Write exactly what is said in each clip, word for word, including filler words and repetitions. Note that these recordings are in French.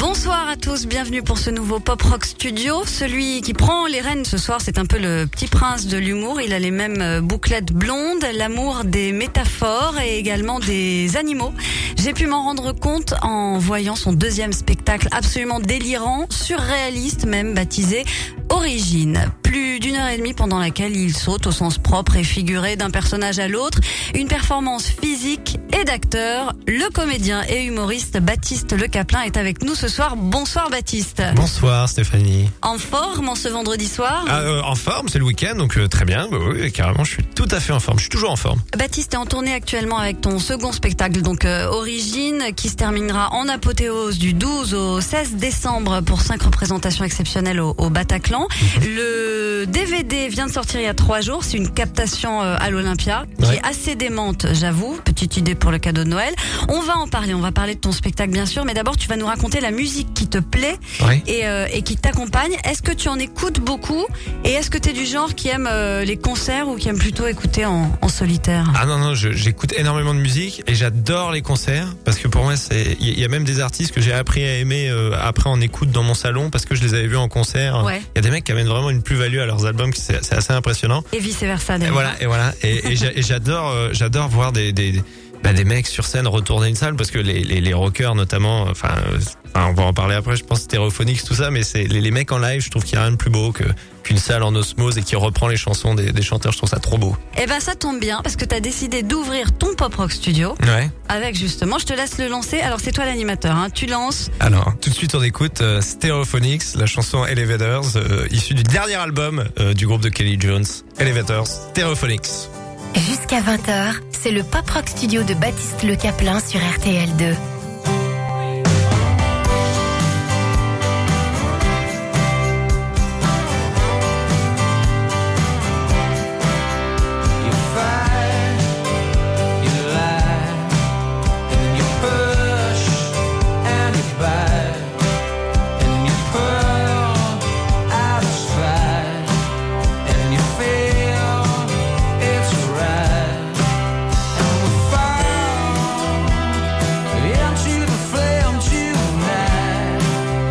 Bonsoir à tous, bienvenue pour ce nouveau Pop Rock Studio. Celui qui prend les rênes ce soir, c'est un peu le petit prince de l'humour. Il a les mêmes bouclettes blondes, l'amour des métaphores et également des animaux. J'ai pu m'en rendre compte en voyant son deuxième spectacle absolument délirant, surréaliste même, baptisé Origine. Plus d'une heure et demie pendant laquelle il saute au sens propre et figuré d'un personnage à l'autre. Une performance physique et d'acteur. Le comédien et humoriste Baptiste Le Caplin est avec nous ce soir. Bonsoir Baptiste. Bonsoir Stéphanie. En forme en ce vendredi soir? Ah, euh, En forme, c'est le week-end, donc euh, très bien. Bah, oui, carrément, je suis tout à fait en forme. Je suis toujours en forme. Baptiste est en tournée actuellement avec ton second spectacle, donc euh, Origine, qui se terminera en apothéose du douze au seize décembre pour cinq représentations exceptionnelles au, au Bataclan. Le D V D vient de sortir il y a trois jours. C'est une captation euh, à l'Olympia qui Ouais. est assez démente, j'avoue. Petite idée pour le cadeau de Noël. On va en parler. On va parler de ton spectacle, bien sûr, mais d'abord tu vas nous raconter la musique qui te plaît Oui. et, euh, et qui t'accompagne. Est-ce que tu en écoutes beaucoup et est-ce que tu es du genre qui aime euh, les concerts ou qui aime plutôt écouter en, en solitaire? Ah non, non, je- j'écoute énormément de musique et j'adore les concerts parce que pour moi, c'est il y, y a même des artistes que j'ai appris à aimer euh, après en écoute dans mon salon parce que je les avais vus en concert. Il Ouais. y a des mecs qui amènent vraiment une plus-value à leurs albums, c'est c'est assez impressionnant. Et vice versa Et d'ailleurs. voilà, et voilà, et, et j'a- et j'adore, euh, j'adore voir des des bah, des mecs sur scène retourner une salle parce que les les, les rockers notamment, enfin, euh, enfin, on va en parler après. Je pense Stereophonics, tout ça, mais c'est les, les mecs en live. Je trouve qu'il y a rien de plus beau que qu'une salle en osmose et qui reprend les chansons des, des chanteurs. Je trouve ça trop beau. Eh ben ça tombe bien parce que tu as décidé d'ouvrir ton Pop Rock Studio Ouais. avec justement, je te laisse le lancer. Alors c'est toi l'animateur, hein. Tu lances. Alors, tout de suite, on écoute euh, Stereophonics, la chanson Elevators, euh, issue du dernier album euh, du groupe de Kelly Jones. Elevators, Stereophonics. Jusqu'à vingt heures, c'est le Pop Rock Studio de Baptiste Le Caplin sur R T L deux. You fight, you lie, and you push, and you bite, and you pull out of spite, and you feel it's right, and we fall into the flame tonight,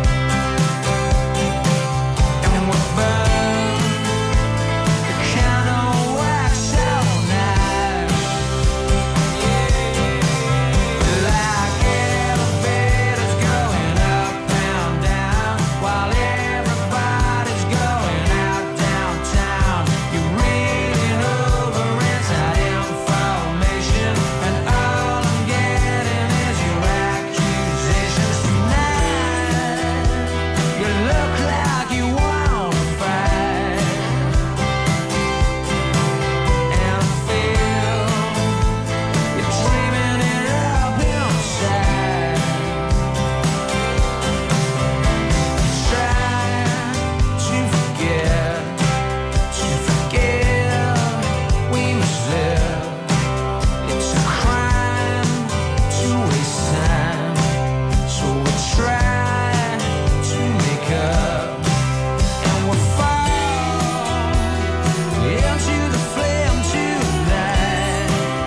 and we burn the candle wax all night. Like elevators going up and down, while everybody's going out downtown. You're reading over inside information, and all I'm getting is your accusations tonight. You look like you wanna fight, and I feel you're dreaming it up inside. Try to forget, to forget we must live. It's a crime to waste time, so we try to make up, and we'll fall into the flame tonight,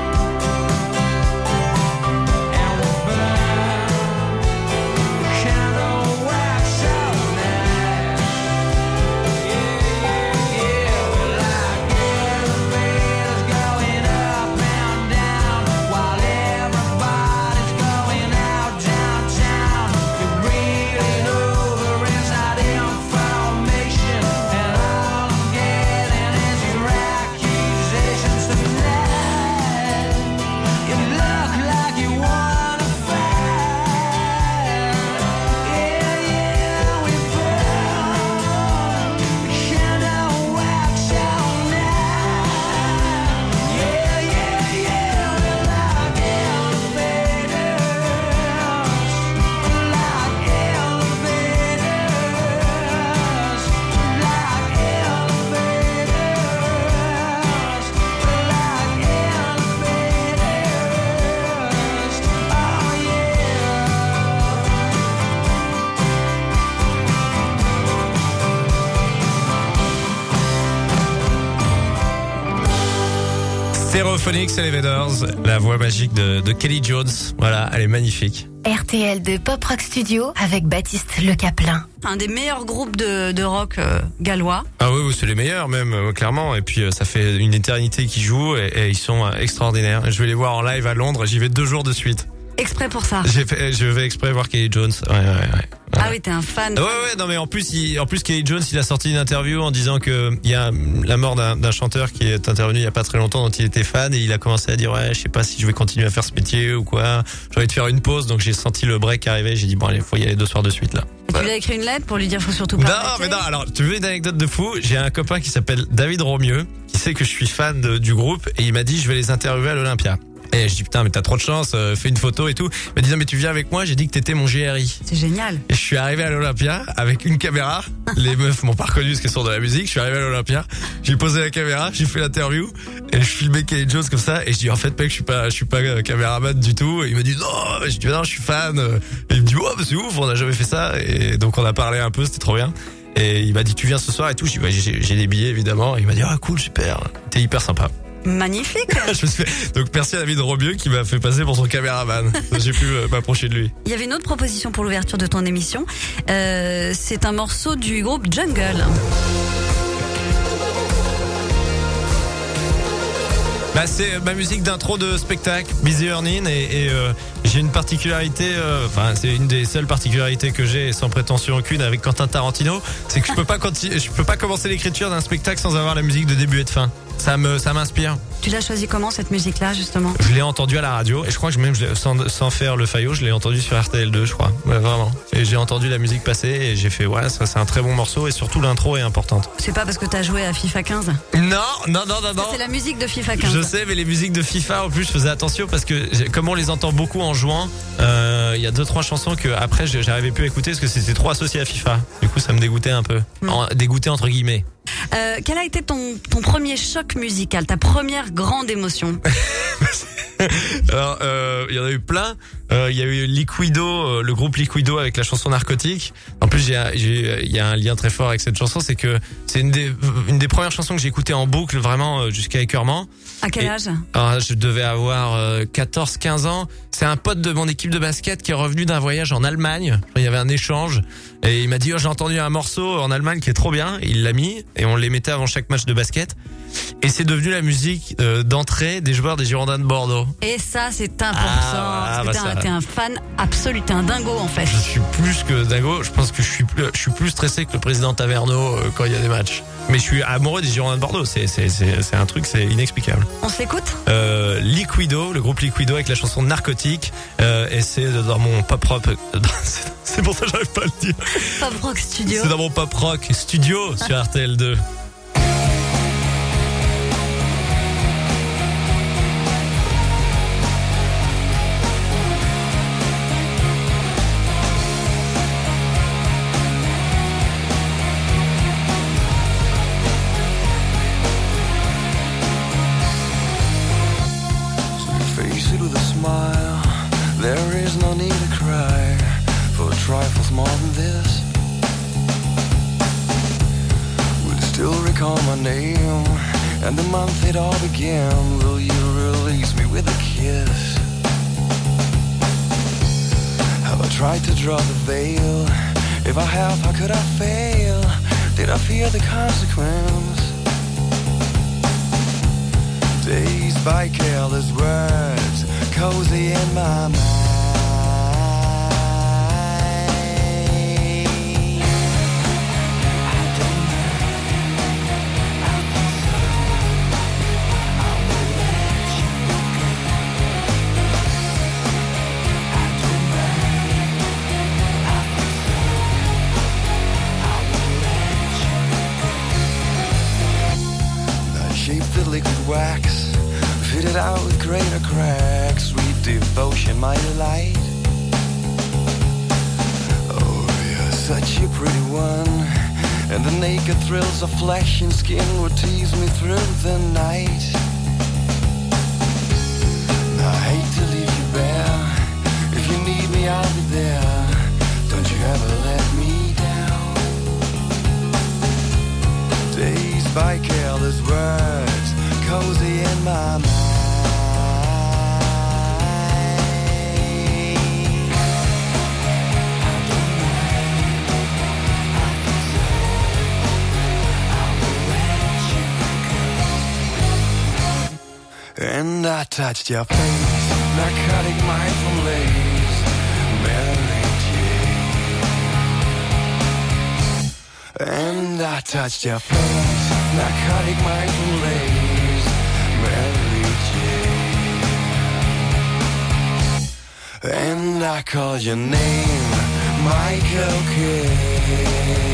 and we'll burn the candle wax all night. Yeah, yeah, we're like elevators going up and down, while everybody's going out downtown. You're reading over inside information, and all I'm getting is your accusations tonight. You look like you wanna fight. Yeah, yeah, we burn the candle wax all night. Yeah, yeah, yeah, we're like elevators, like elevators, like elevators, like elevators. Oh Stereophonics, Elevators, la voix magique de, de Kelly Jones. Voilà, elle est magnifique. R T L deux Pop Rock Studio avec Baptiste Le Caplin. Un des meilleurs groupes de, de rock euh, gallois. Ah oui, oui, c'est les meilleurs même, euh, clairement. Et puis euh, ça fait une éternité qu'ils jouent et, et ils sont euh, extraordinaires. Je vais les voir en live à Londres, j'y vais deux jours de suite. Exprès pour ça. J'ai fait, je vais exprès voir Kelly Jones. Ouais, ouais, ouais. Ah oui, t'es un fan. Ouais, ouais, non mais en plus, il, en plus Kelly Jones, il a sorti une interview en disant que il y a la mort d'un, d'un chanteur qui est intervenu il y a pas très longtemps dont il était fan et il a commencé à dire ouais, je sais pas si je vais continuer à faire ce métier ou quoi. J'ai envie de faire une pause, donc j'ai senti le break arriver. J'ai dit bon allez, faut y aller deux soirs de suite là. Et tu lui as écrit une lettre pour lui dire faut surtout pas. Non, arrêter. mais non. Alors, tu veux une anecdote de fou? J'ai un copain qui s'appelle David Romieux, qui sait que je suis fan de, du groupe et il m'a dit je vais les interviewer à l'Olympia. Et je dis putain mais t'as trop de chance, euh, fais une photo et tout. Il m'a dit non mais tu viens avec moi, j'ai dit que t'étais mon G R I. C'est génial. Et je suis arrivé à l'Olympia avec une caméra. Les meufs m'ont pas reconnu parce qu'elles sont dans la musique. Je suis arrivé à l'Olympia, j'ai posé la caméra, j'ai fait l'interview et je filmais Kelly Jones comme ça. Et je dis en fait mec je suis pas, je suis pas euh, caméraman du tout. Et il m'a dit non, je dis non je suis fan. Et il me dit oh bah c'est ouf, on a jamais fait ça. Et donc on a parlé un peu, c'était trop bien. Et il m'a dit tu viens ce soir et tout. Je dis bah, j'ai, j'ai des billets évidemment. Et il m'a dit ah cool super, t'es hyper sympa. Magnifique. Je me suis fait... Donc merci à David Romieux qui m'a fait passer pour son caméraman. J'ai pu euh, m'approcher de lui. Il y avait une autre proposition pour l'ouverture de ton émission. Euh, c'est un morceau du groupe Jungle. Bah c'est ma musique d'intro de spectacle, Busy Earning, et, et euh, j'ai une particularité, euh, enfin c'est une des seules particularités que j'ai, sans prétention aucune, avec Quentin Tarantino, c'est que je peux pas continuer, je peux pas commencer l'écriture d'un spectacle sans avoir la musique de début et de fin. Ça me, ça m'inspire. Tu l'as choisi comment cette musique-là justement? Je l'ai entendu à la radio et je crois que même je l'ai- sans, sans faire le faillot, je l'ai entendu sur R T L deux, je crois. Ouais, vraiment. Et j'ai entendu la musique passer et j'ai fait ouais, ça c'est un très bon morceau et surtout l'intro est importante. C'est pas parce que t'as joué à FIFA quinze? Non, non, non, non, non. C'est la musique de FIFA quinze. Je sais, mais les musiques de FIFA, en plus, je faisais attention parce que j'ai- comme on les entend beaucoup en jouant, euh, il y a deux trois chansons que après j'ai- j'arrivais plus à écouter parce que c'était trop associé à FIFA. Du coup, ça me dégoûtait un peu, Mm. en, dégoûté entre guillemets. Euh, quel a été ton, ton premier choc musical, ta première grande émotion? Alors, euh, il y en a eu plein. Euh, Il y a eu Liquido, euh, le groupe Liquido avec la chanson Narcotique. En plus, j'ai, j'ai, il y a un lien très fort avec cette chanson, c'est que c'est une des, une des premières chansons que j'ai écoutées en boucle vraiment euh, jusqu'à écœurement. À quel Et- âge? Alors, je devais avoir euh, quatorze quinze ans. C'est un pote de mon équipe de basket qui est revenu d'un voyage en Allemagne. Il y avait un échange et il m'a dit oh, j'ai entendu un morceau en Allemagne qui est trop bien. Il l'a mis et on les mettait avant chaque match de basket. Et c'est devenu la musique euh, d'entrée des joueurs des Girondins de Bordeaux. Et ça, c'est important. Ah, parce que bah t'es, un, ça. t'es un fan absolu, t'es un dingo en fait. Je suis plus que dingo. Je pense que je suis plus, je suis plus stressé que le président Taverneau euh, quand il y a des matchs. Mais je suis amoureux des Girondins de Bordeaux. C'est, c'est, c'est, c'est un truc, c'est inexplicable. On s'écoute? Euh, Liquido, le groupe Liquido avec la chanson Narcotique, euh, et c'est dans mon pop rock. c'est- C'est pour ça que j'arrive pas à le dire. Pop Rock Studio. C'est dans mon pop rock studio sur R T L deux. Face it with a smile. There is no need to cry for trifles more than this. Will you still recall my name and the month it all began? Will you release me with a kiss? Have I tried to draw the veil? If I have, how could I fail? Did I fear the consequence? Dazed by careless words, cozy in my mind. I don't know, I feel so. I will let you go. I don't know, I feel so. I will let you go. I shaped the liquid wax, fitted out with greater cracks, sweet devotion, my delight. Oh, you're such a pretty one, and the naked thrills of flesh and skin would tease me through the night. I hate to leave you bare. If you need me, I'll be there. Don't you ever let me down. Dazed by careless words, cozy in my mind. I touched your face, narcotic mindful lace, Mary Jane. And I touched your face, narcotic mindful lace, Mary Jane. And I called your name, Michael Kidd.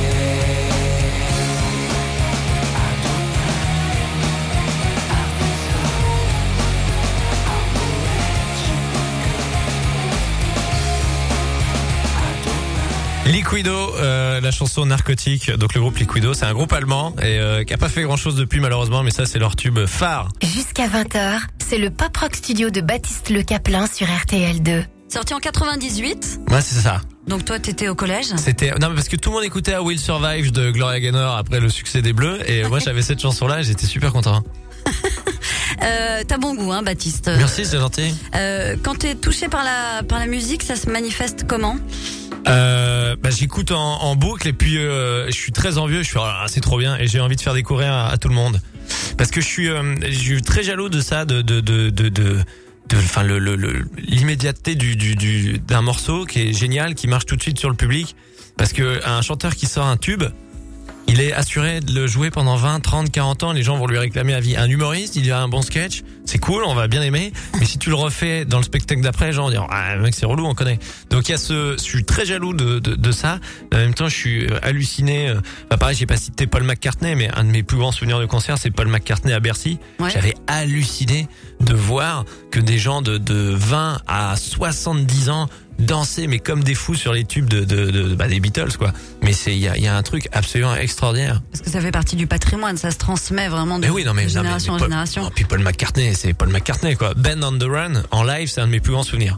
Liquido, euh, la chanson Narcotique. Donc le groupe Liquido, c'est un groupe allemand et euh, qui a pas fait grand chose depuis malheureusement, mais ça c'est leur tube phare. Jusqu'à vingt heures, c'est le Pop Rock Studio de Baptiste Le Caplin sur R T L deux. Sorti en quatre-vingt-dix-huit. Ouais, c'est ça. Donc toi, t'étais au collège? C'était non mais parce que tout le monde écoutait I Will Survive de Gloria Gaynor après le succès des Bleus et moi j'avais cette chanson là et j'étais super content. Euh, t'as bon goût, hein, Baptiste. Merci, c'est gentil. Euh, quand t'es touché par la par la musique, ça se manifeste comment? Euh, bah, j'écoute en, en boucle et puis euh, je suis très envieux. Je suis ah, c'est trop bien et j'ai envie de faire découvrir à, à tout le monde parce que je suis euh, je suis très jaloux de ça, de de de de, de enfin le, le, le l'immédiateté du du du d'un morceau qui est génial, qui marche tout de suite sur le public parce que un chanteur qui sort un tube, il est assuré de le jouer pendant vingt, trente, quarante ans. Les gens vont lui réclamer à vie. Un humoriste, il a un bon sketch, c'est cool, on va bien aimer. Mais si tu le refais dans le spectacle d'après, les gens vont dire ah mec c'est relou, on connaît. Donc il y a ce, je suis très jaloux de de, de ça. En même temps, je suis halluciné. Bah pareil, j'ai pas cité Paul McCartney, mais un de mes plus grands souvenirs de concert, c'est Paul McCartney à Bercy. Ouais. J'avais halluciné de voir que des gens de de vingt à soixante-dix ans danser mais comme des fous sur les tubes de, de, de bah, des Beatles quoi. Mais c'est il y a, y a un truc absolument extraordinaire. Parce que ça fait partie du patrimoine, ça se transmet vraiment de, mais oui, non, mais, de génération non, mais, mais en Paul, génération. Oh, puis Paul McCartney, c'est Paul McCartney quoi. Ben on the Run en live, c'est un de mes plus grands souvenirs.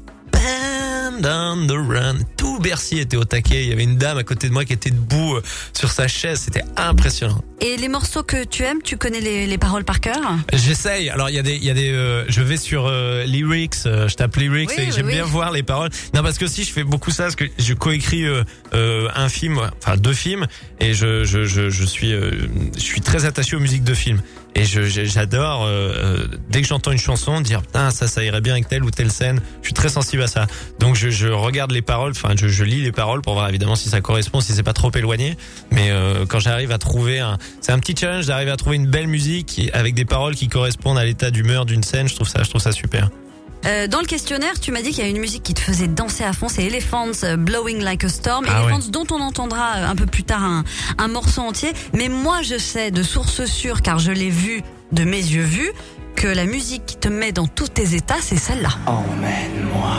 Ben on the Run, tout Bercy était au taquet. Il y avait une dame à côté de moi qui était debout sur sa chaise, c'était impressionnant. Et les morceaux que tu aimes, tu connais les, les paroles par cœur? J'essaye. Alors il y a des, il y a des, euh, je vais sur euh, lyrics, euh, je tape lyrics oui, et oui, j'aime oui. bien voir les paroles. Non parce que aussi je fais beaucoup ça parce que je coécris euh, euh, un film, enfin deux films et je je je, je suis euh, je suis très attaché aux musiques de films et je j'adore euh, dès que j'entends une chanson dire putain ça ça irait bien avec telle ou telle scène. Je suis très sensible à ça. Donc je je regarde les paroles, enfin je je lis les paroles pour voir évidemment si ça correspond, si c'est pas trop éloigné. Mais euh, quand j'arrive à trouver un c'est un petit challenge d'arriver à trouver une belle musique avec des paroles qui correspondent à l'état d'humeur d'une scène. Je trouve ça, je trouve ça super. Euh, dans le questionnaire, tu m'as dit qu'il y a une musique qui te faisait danser à fond, c'est Elephants, Blowing Like a Storm. Ah Elephants, ouais. Dont on entendra un peu plus tard un, un morceau entier. Mais moi, je sais de source sûre, car je l'ai vu de mes yeux vus, que la musique qui te met dans tous tes états, c'est celle-là. Emmène-moi.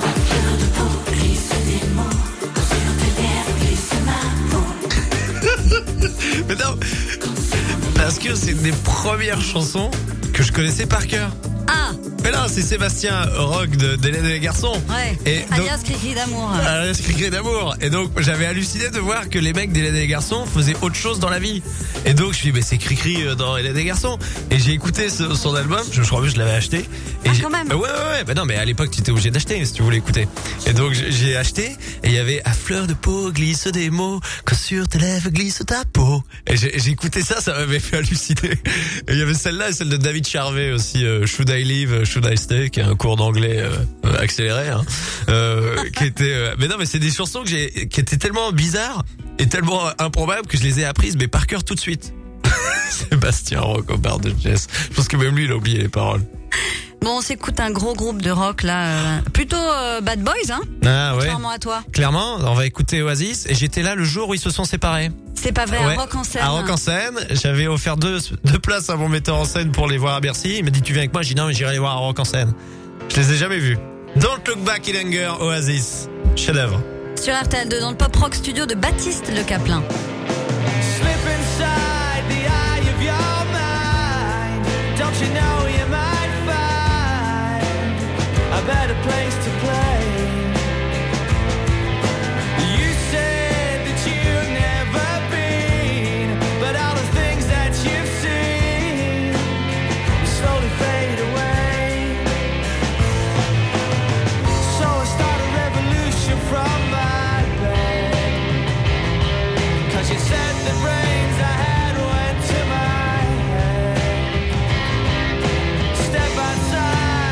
Mais non, parce que c'est des premières chansons que je connaissais par cœur. Ah. Mais là, c'est Sébastien Rock de d'Hélène et les garçons. Ouais. Et alias Cricri d'amour. Alias Cricri d'amour. Et donc, j'avais halluciné de voir que les mecs d'Hélène et les garçons faisaient autre chose dans la vie. Et donc, je me suis dit, mais c'est Cricri dans Hélène et les garçons. Et j'ai écouté ce, son album. Je, je crois que je l'avais acheté. Et ah, j'ai, quand même. Bah ouais, ouais, ouais. Bah non, mais à l'époque, tu étais obligé d'acheter si tu voulais écouter. Et donc, j'ai acheté. Et il y avait à fleur de peau glisse des mots, que sur tes lèvres glisse ta peau. Et j'ai, j'ai écouté ça, ça m'avait fait halluciner. Et il y avait celle-là et celle de David Charvet aussi, euh, Should I Live, Should I Stay, qui est un cours d'anglais euh, accéléré, hein, euh, qui était. Euh, mais non, mais c'est des chansons que j'ai, qui étaient tellement bizarres et tellement improbables que je les ai apprises, mais par cœur tout de suite. Sébastien Rock au bar de Jess. Je pense que même lui, il a oublié les paroles. Bon, on s'écoute un gros groupe de rock là, euh, plutôt euh, Bad Boys, hein. Ah ouais. Contrairement à toi. Clairement, on va écouter Oasis. Et j'étais là le jour où ils se sont séparés. C'est pas vrai, ouais. à Rock en scène. À Rock en scène, j'avais offert deux deux places à mon metteur en scène pour les voir à Bercy. Il m'a dit tu viens avec moi, j'ai dit non mais j'irai les voir à Rock en scène. Je les ai jamais vus. Don't Look Back in Anger, Oasis, chef-d'œuvre. Sur R T L deux dans le Pop Rock Studio de Baptiste Le Caplin. Don't you know you might find a better place to play? You said that you've never been, but all the things that you've seen slowly fade away. So I start a revolution from my bed, 'cause you said the brains I had went to my head. Step outside.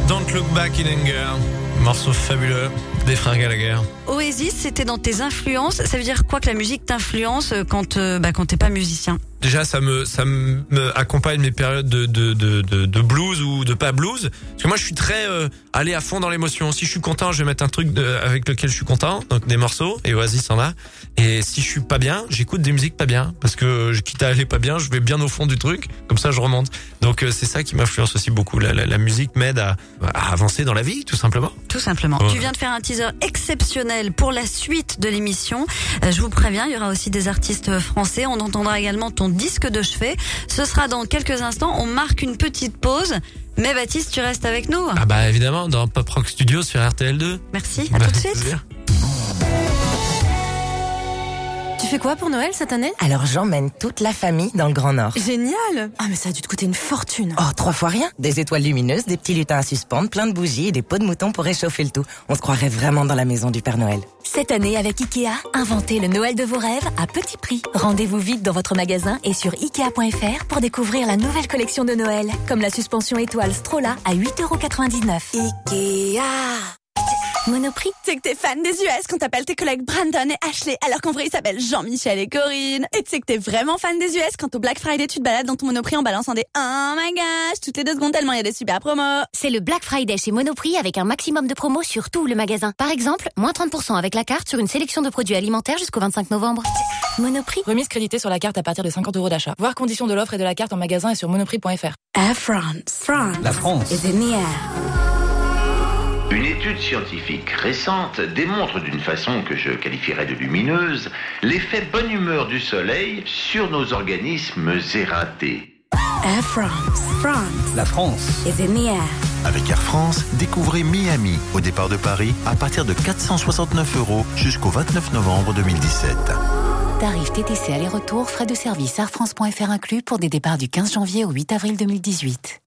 Don't Look Back in Anger. Morceau fabuleux des Frères Gallagher. Oasis, c'était dans tes influences. Ça veut dire quoi que la musique t'influence quand, euh, bah, quand t'es pas musicien? Déjà, ça me ça me accompagne mes périodes de de de de, de blues ou de pas blues. Parce que moi, je suis très euh, allé à fond dans l'émotion. Si je suis content, je vais mettre un truc de, avec lequel je suis content, donc des morceaux. Et Oasis en a. Et si je suis pas bien, j'écoute des musiques pas bien, parce que je quitte à aller pas bien, je vais bien au fond du truc. Comme ça, je remonte. Donc euh, c'est ça qui m'influence aussi beaucoup. La, la, la musique m'aide à, à avancer dans la vie, tout simplement. Tout simplement. Ouais. Tu viens de faire un teaser exceptionnel pour la suite de l'émission. Euh, je vous préviens, il y aura aussi des artistes français. On entendra également ton disque de chevet. Ce sera dans quelques instants. On marque une petite pause. Mais Baptiste, tu restes avec nous. Ah bah évidemment, dans Pop Rock Studio sur R T L deux. Merci, à Bah, tout de suite. Tu fais quoi pour Noël cette année? Alors j'emmène toute la famille dans le Grand Nord. Génial! Ah mais ça a dû te coûter une fortune. Oh, trois fois rien. Des étoiles lumineuses, des petits lutins à suspendre, plein de bougies et des pots de mouton pour réchauffer le tout. On se croirait vraiment dans la maison du Père Noël. Cette année, avec Ikea, inventez le Noël de vos rêves à petit prix. Rendez-vous vite dans votre magasin et sur ikea point f r pour découvrir la nouvelle collection de Noël, comme la suspension étoile Strola à huit euros quatre-vingt-dix-neuf. Ikea! Monoprix. Tu sais que t'es fan des U S quand t'appelles tes collègues Brandon et Ashley alors qu'en vrai ils s'appellent Jean-Michel et Corinne. Et tu sais que t'es vraiment fan des U S quand au Black Friday tu te balades dans ton Monoprix en balançant des oh my gosh toutes les deux secondes tellement il y a des super promos. C'est le Black Friday chez Monoprix avec un maximum de promos sur tout le magasin. Par exemple, moins trente pour cent avec la carte sur une sélection de produits alimentaires jusqu'au vingt-cinq novembre. Monoprix. Remise créditée sur la carte à partir de cinquante euros d'achat. Voir conditions de l'offre et de la carte en magasin et sur monoprix point f r. Air France. France. La France. is in the air. Une étude scientifique récente démontre d'une façon que je qualifierais de lumineuse l'effet bonne humeur du soleil sur nos organismes éreintés. Air France. France. La France. is in the air. Avec Air France, découvrez Miami au départ de Paris à partir de quatre cent soixante-neuf euros jusqu'au vingt-neuf novembre deux mille dix-sept. Tarif T T C aller-retour, frais de service air france point f r inclus pour des départs du quinze janvier au huit avril deux mille dix-huit.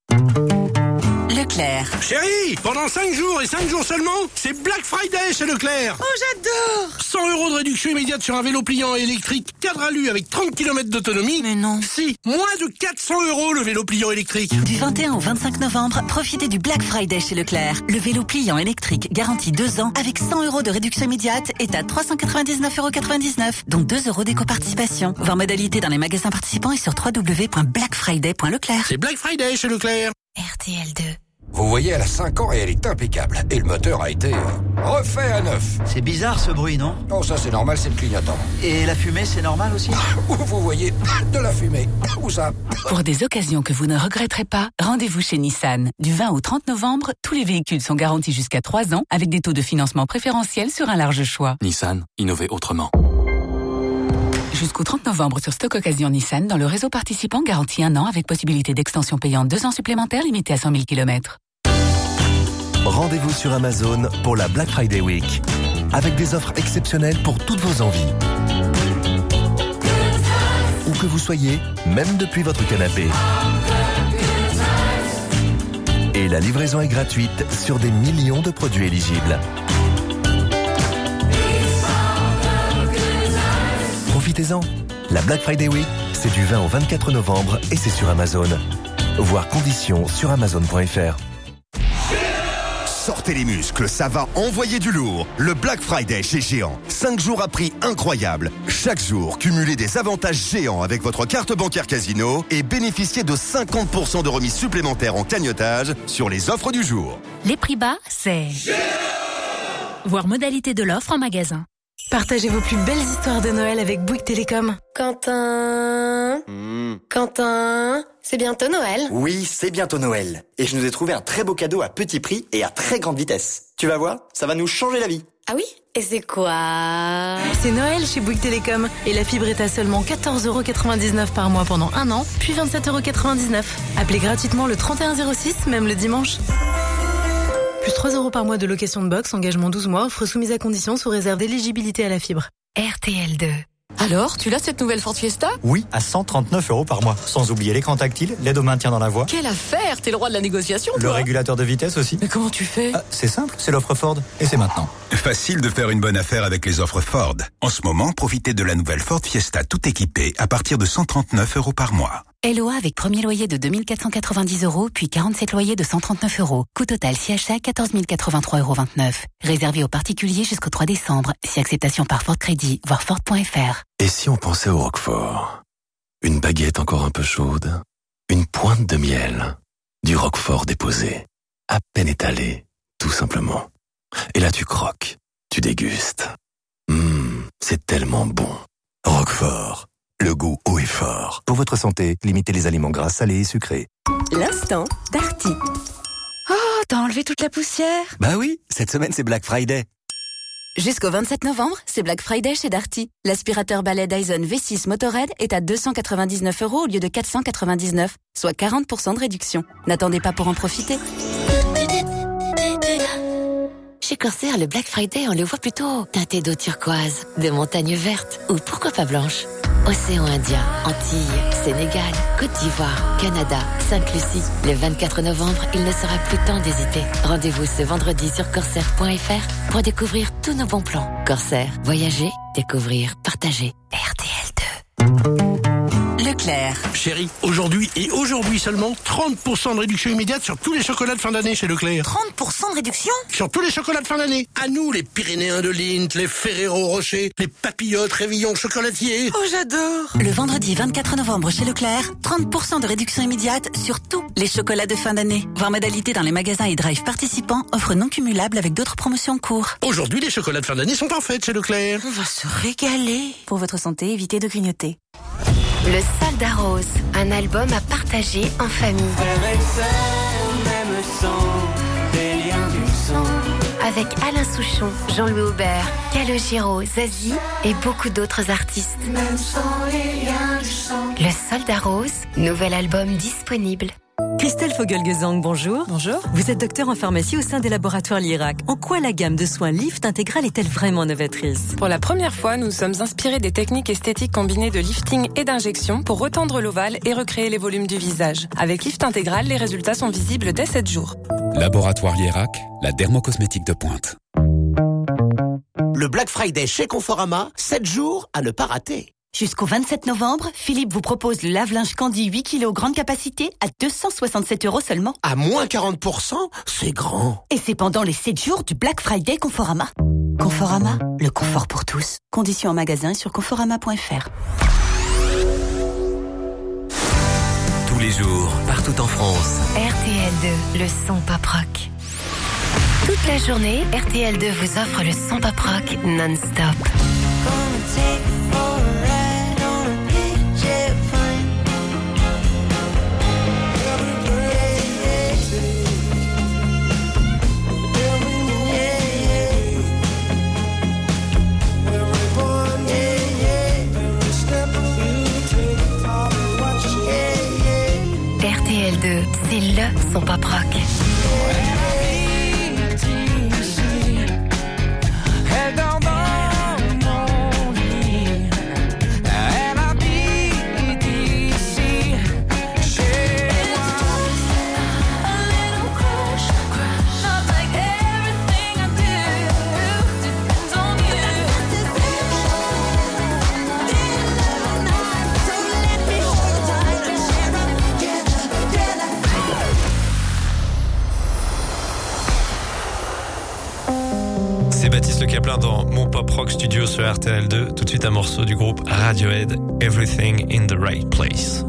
Leclerc. Chérie, pendant cinq jours et cinq jours seulement, c'est Black Friday chez Leclerc. Oh j'adore! cent euros de réduction immédiate sur un vélo pliant électrique cadre alu avec trente kilomètres d'autonomie. Mais non. Si, moins de quatre cents euros le vélo pliant électrique. Du vingt et un au vingt-cinq novembre, profitez du Black Friday chez Leclerc. Le vélo pliant électrique garanti deux ans avec cent euros de réduction immédiate est à trois cent quatre-vingt-dix-neuf euros quatre-vingt-dix-neuf, dont deux euros d'éco-participation. Voir modalité dans les magasins participants et sur w w w point black friday point leclerc. C'est Black Friday chez Leclerc. R T L deux. Vous voyez, elle a cinq ans et elle est impeccable. Et le moteur a été euh, refait à neuf. C'est bizarre ce bruit, non? Non, ça c'est normal, c'est le clignotant. Et la fumée, c'est normal aussi? Où vous voyez de la fumée. Où ça? Pour des occasions que vous ne regretterez pas, rendez-vous chez Nissan. Du vingt au trente novembre, tous les véhicules sont garantis jusqu'à trois ans avec des taux de financement préférentiels sur un large choix. Nissan, innover autrement. Jusqu'au trente novembre sur stock occasion Nissan dans le réseau participant garanti un an avec possibilité d'extension payante deux ans supplémentaires limitée à cent mille kilomètres. Rendez-vous sur Amazon pour la Black Friday Week, avec des offres exceptionnelles pour toutes vos envies. Où que vous soyez, même depuis votre canapé. Et la livraison est gratuite sur des millions de produits éligibles. Profitez-en. La Black Friday Week, c'est du vingt au vingt-quatre novembre et c'est sur Amazon. Voir conditions sur amazon point f r. Sortez les muscles, ça va envoyer du lourd. Le Black Friday chez Géant. cinq jours à prix incroyable. Chaque jour, cumulez des avantages géants avec votre carte bancaire Casino et bénéficiez de cinquante pour cent de remise supplémentaire en cagnotage sur les offres du jour. Les prix bas, c'est Géant. Voir modalité de l'offre en magasin. Partagez vos plus belles histoires de Noël avec Bouygues Télécom. Quentin... Mmh. Quentin... C'est bientôt Noël. Oui, c'est bientôt Noël. Et je nous ai trouvé un très beau cadeau à petit prix et à très grande vitesse. Tu vas voir, ça va nous changer la vie. Ah oui? Et c'est quoi? C'est Noël chez Bouygues Télécom. Et la fibre est à seulement quatorze euros quatre-vingt-dix-neuf par mois pendant un an, puis vingt-sept euros quatre-vingt-dix-neuf. Appelez gratuitement le trente et un zéro six, même le dimanche. Plus trois euros par mois de location de box, engagement douze mois, offre soumise à condition sous réserve d'éligibilité à la fibre. R T L deux. Alors, tu l'as cette nouvelle Ford Fiesta? Oui, à cent trente-neuf euros par mois. Sans oublier l'écran tactile, l'aide au maintien dans la voie. Quelle affaire! T'es le roi de la négociation, toi. Le régulateur de vitesse aussi. Mais comment tu fais? Ah, c'est simple, c'est l'offre Ford. Et c'est maintenant. Facile de faire une bonne affaire avec les offres Ford. En ce moment, profitez de la nouvelle Ford Fiesta tout équipée à partir de cent trente-neuf euros par mois. L O A avec premier loyer de deux mille quatre cent quatre-vingt-dix euros, puis quarante-sept loyers de cent trente-neuf euros. Coût total si achat quatorze mille quatre-vingt-trois euros vingt-neuf. Réservé aux particuliers jusqu'au trois décembre. Si acceptation par Ford Crédit, voir Ford point F R. Et si on pensait au Roquefort? Une baguette encore un peu chaude, une pointe de miel, du Roquefort déposé, à peine étalé, tout simplement. Et là tu croques, tu dégustes. Hum, c'est tellement bon. Roquefort, le goût haut et fort. Pour votre santé, limitez les aliments gras, salés et sucrés. L'instant Darty. Oh, t'as enlevé toute la poussière? Bah oui, cette semaine c'est Black Friday. Jusqu'au vingt-sept novembre, c'est Black Friday chez Darty. L'aspirateur balai Dyson V six Motorhead est à deux cent quatre-vingt-dix-neuf euros au lieu de quatre cent quatre-vingt-dix-neuf, soit quarante pour cent de réduction. N'attendez pas pour en profiter. Chez Corsair, le Black Friday, on le voit plutôt teinté d'eau turquoise, de montagnes vertes ou pourquoi pas blanches. Océan Indien, Antilles, Sénégal, Côte d'Ivoire, Canada, Sainte-Lucie. Le vingt-quatre novembre, il ne sera plus temps d'hésiter. Rendez-vous ce vendredi sur corsair point F R pour découvrir tous nos bons plans. Corsair, voyager, découvrir, partager. R T L deux. Leclerc. Chérie, aujourd'hui et aujourd'hui seulement, trente pour cent de réduction immédiate sur tous les chocolats de fin d'année chez Leclerc. trente pour cent de réduction? Sur tous les chocolats de fin d'année. À nous, les Pyrénéens de Lindt, les Ferrero Rocher, les Papillotes, Révillon, chocolatiers. Oh, j'adore. Le vendredi vingt-quatre novembre chez Leclerc, trente pour cent de réduction immédiate sur tous les chocolats de fin d'année. Voir modalité dans les magasins et drive participants, offre non cumulable avec d'autres promotions en cours. Aujourd'hui, les chocolats de fin d'année sont en fête chez Leclerc. On va se régaler. Pour votre santé, évitez de grignoter. Le Soldat Rose, un album à partager en famille. Avec seul, même sans des liens du sang. Avec Alain Souchon, Jean-Louis Aubert, Calogero, Zazie et beaucoup d'autres artistes. Même sans les liens du sang. Le Soldat Rose, nouvel album disponible. Christelle Fogel-Gezang, bonjour. Bonjour. Vous êtes docteur en pharmacie au sein des laboratoires Lirac. En quoi la gamme de soins Lift Intégral est-elle vraiment novatrice? Pour la première fois, nous sommes inspirés des techniques esthétiques combinées de lifting et d'injection pour retendre l'ovale et recréer les volumes du visage. Avec Lift Intégral, les résultats sont visibles dès sept jours. Laboratoire Lirac, la dermocosmétique de pointe. Le Black Friday chez Conforama, sept jours à ne pas rater. Jusqu'au vingt-sept novembre, Philippe vous propose le lave-linge Candy huit kilos grande capacité à deux cent soixante-sept euros seulement. À moins quarante pour cent, c'est grand. Et c'est pendant les sept jours du Black Friday Conforama. Conforama, le confort pour tous. Conditions en magasin sur conforama point F R. Tous les jours, partout en France. R T L deux, le son pop rock. Toute la journée, R T L deux vous offre le son pop rock non-stop. R T L deux, c'est le son pop rock. C'est Baptiste Le Caplin dans mon Pop Rock Studio sur R T L deux. Tout de suite un morceau du groupe Radiohead, Everything in the Right Place.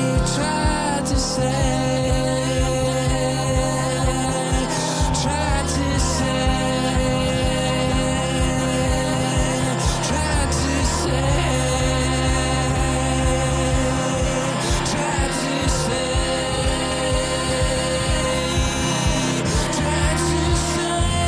you tried to say, tried to say, tried to say, tried to say, tried to say.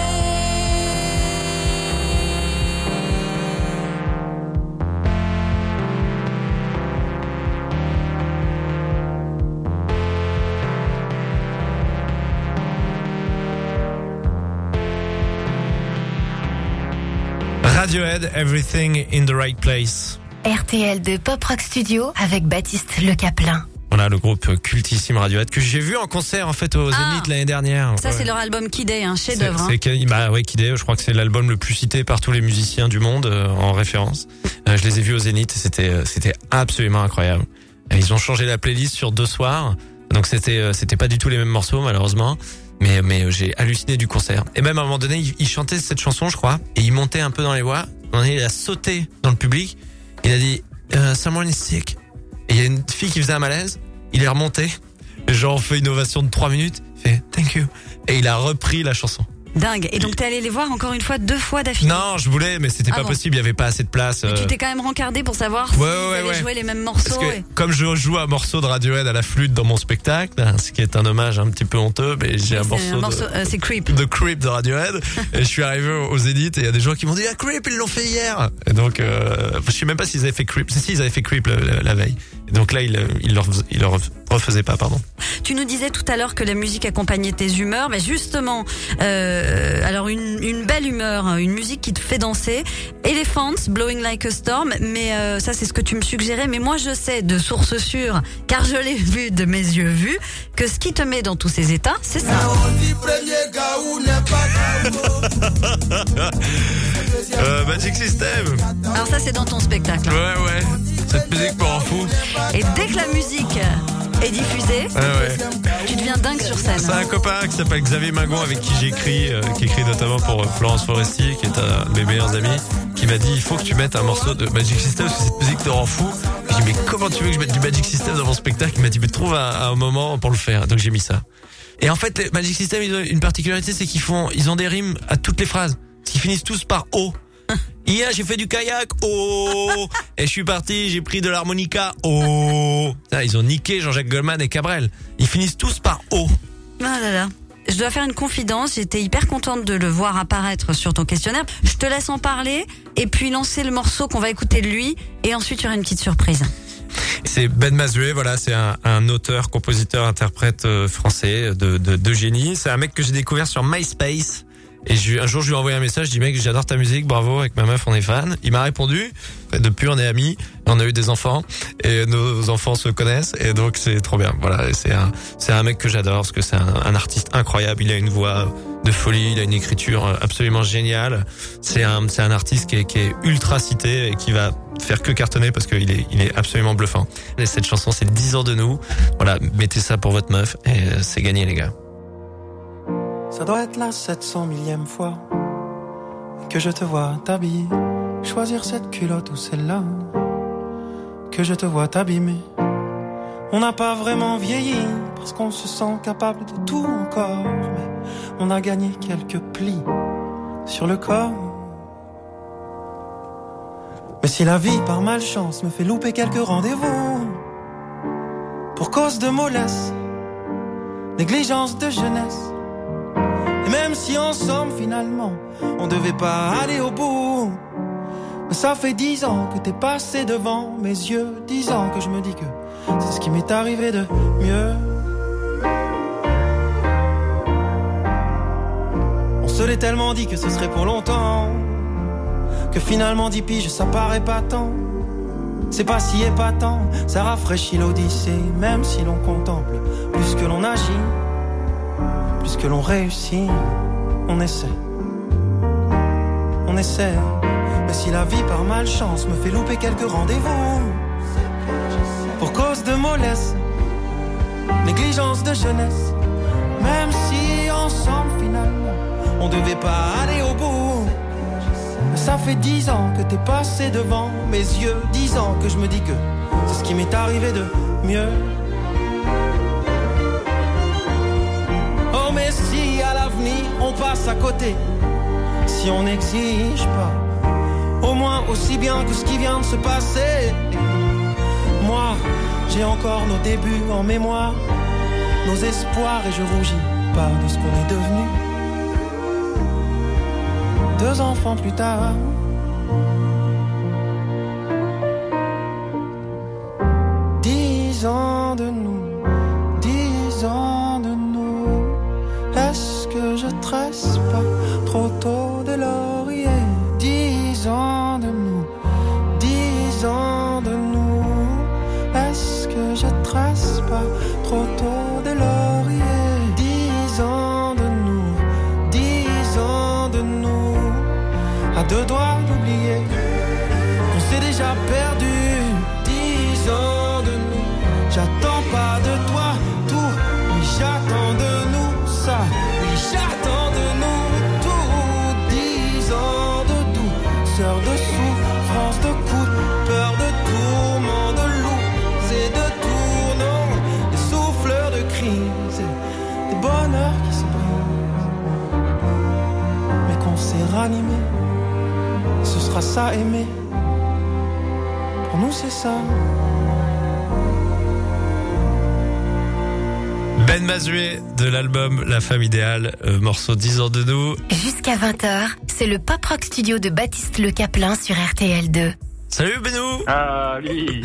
Radiohead, Everything in the Right Place. R T L de Pop Rock Studio avec Baptiste Le Caplin. Voilà le groupe cultissime Radiohead que j'ai vu en concert en fait au Zénith Ah, l'année dernière. Ça, Ouais. c'est leur album Kid Day, un C'est, chef-d'œuvre. hein. c'est que- bah ouais, Kid Day, je crois que c'est l'album le plus cité par tous les musiciens du monde euh, en référence. Euh, je les ai vus au Zénith et c'était euh, c'était absolument incroyable. Et ils ont changé la playlist sur deux soirs, donc c'était euh, c'était pas du tout les mêmes morceaux malheureusement. Mais mais euh, j'ai halluciné du concert. Et même à un moment donné, il, il chantait cette chanson, je crois, et il montait un peu dans les voix. À un moment donné, il a sauté dans le public. Il a dit euh, "Someone is sick." Et il y a une fille qui faisait un malaise. Il est remonté. Les gens ont fait une ovation de trois minutes. Il fait "Thank you." Et il a repris la chanson. Dingue. Et donc, t'es allé les voir encore une fois deux fois d'affilée. Non, je voulais, mais c'était Ah pas bon. possible. Il y avait pas assez de place. Mais euh. tu t'es quand même rencardé pour savoir Ouais, si ouais, vous ouais, allez ouais. jouer les mêmes morceaux. Parce que et- comme je joue un morceau de Radiohead à la flûte dans mon spectacle, ce qui est un hommage un petit peu honteux, mais j'ai un C'est morceau, un morceau, de, euh, c'est Creep. de Creep de Radiohead. Et je suis arrivé au au Zénith et il y a des gens qui m'ont dit ah Creep ils l'ont fait hier. Et donc euh, je sais même pas s'ils avaient fait Creep. Si si ils avaient fait Creep la, la- la veille. Et donc là ils ils leur ils leur refaisaient pas pardon. Tu nous disais tout à l'heure que la musique accompagnait tes humeurs, mais justement, euh, alors une, une belle humeur, une musique qui te fait danser. Elephants, Blowing Like a Storm, mais euh, ça c'est ce que tu me suggérais. Mais moi je sais de source sûre, car je l'ai vu de mes yeux vus, que ce qui te met dans tous ces états, c'est ça. euh, Magic System. Alors ça c'est dans ton spectacle. Ouais ouais. Cette musique me rend fou. Et dès que la musique est diffusée, Ouais ouais. tu deviens dingue sur scène. C'est un copain qui s'appelle Xavier Mingon avec qui j'écris, euh, qui écrit notamment pour euh, Florence Foresti, qui est un de mes meilleurs amis, qui m'a dit il faut que tu mettes un morceau de Magic System parce que cette musique te rend fou. J'ai dit mais comment tu veux que je mette du Magic System dans mon spectacle? Il m'a dit mais trouve un, un moment pour le faire. Donc j'ai mis ça. Et en fait les Magic System ils ont une particularité, c'est qu'ils font, ils ont des rimes à toutes les phrases, qui finissent tous par O. Hier j'ai fait du kayak, oh. Et je suis parti, j'ai pris de l'harmonica, oh. Putain, ils ont niqué Jean-Jacques Goldman et Cabrel. Ils finissent tous par O. Ah là là. Je dois faire une confidence, j'étais hyper contente de le voir apparaître sur ton questionnaire. Je te laisse en parler et puis lancer le morceau qu'on va écouter de lui et ensuite il y aura une petite surprise. C'est Ben Mazué, voilà, c'est un, un auteur, compositeur, interprète euh, français de, de, de génie. C'est un mec que j'ai découvert sur MySpace. Et je, un jour, je lui ai envoyé un message, je dis mec, j'adore ta musique, bravo, avec ma meuf, on est fan. Il m'a répondu. Depuis, on est amis, on a eu des enfants et nos enfants se connaissent et donc c'est trop bien. Voilà, et c'est un, c'est un mec que j'adore parce que c'est un, un artiste incroyable. Il a une voix de folie, il a une écriture absolument géniale. C'est un, c'est un artiste qui est, qui est ultra cité et qui va faire que cartonner parce qu'il est, il est absolument bluffant. Et cette chanson, c'est dix ans de nous. Voilà, mettez ça pour votre meuf et c'est gagné, les gars. Ça doit être la sept cent millième fois que je te vois t'habiller, choisir cette culotte ou celle-là, que je te vois t'abîmer. On n'a pas vraiment vieilli parce qu'on se sent capable de tout encore, mais on a gagné quelques plis sur le corps. Mais si la vie par malchance me fait louper quelques rendez-vous pour cause de mollesse, négligence de jeunesse, et même si en somme finalement on devait pas aller au bout, mais ça fait dix ans que t'es passé devant mes yeux, dix ans que je me dis que c'est ce qui m'est arrivé de mieux. On se l'est tellement dit que ce serait pour longtemps, que finalement dix piges ça paraît pas tant. C'est pas si épatant, ça rafraîchit l'odyssée, même si l'on contemple plus que l'on agit. Plus que l'on réussit, on essaie, on essaie. Mais si la vie par malchance me fait louper quelques rendez-vous pour cause de mollesse, négligence de jeunesse, même si ensemble finalement on devait pas aller au bout, mais ça fait dix ans que t'es passé devant mes yeux, dix ans que je me dis que c'est ce qui m'est arrivé de mieux. Oh mais si à l'avenir on passe à côté, si on n'exige pas, au moins aussi bien que ce qui vient de se passer. Moi, j'ai encore nos débuts en mémoire, nos espoirs, et je rougis pas de ce qu'on est devenu. Deux enfants plus tard, dix ans de nous, dix ans de nous. Est-ce que je tresse pas trop tôt des lauriers? Dix ans de nous, dix ans de nous. Est-ce que je tresse pas trop tôt des lauriers? Dix ans de nous, dix ans de nous. À deux doigts d'oublier qu'on s'est déjà perdu. Dix ans de nous. J'attends pas de toi tout, oui j'attends de nous ça, oui j'attends de nous tout. Dix ans de douceur, de souffrance, de coups de peur, de tourments, de loups et de tournants, des souffleurs de crise, des bonheurs qui se brisent, mais qu'on s'est ranimé. Ce sera ça aimer. Pour nous c'est ça. Ben Mazué de l'album La Femme Idéale, euh, morceau dix ans de nous. Jusqu'à vingt heures, c'est le Pop Rock Studio de Baptiste Le Caplin sur R T L deux. Salut Benou. Ah oui.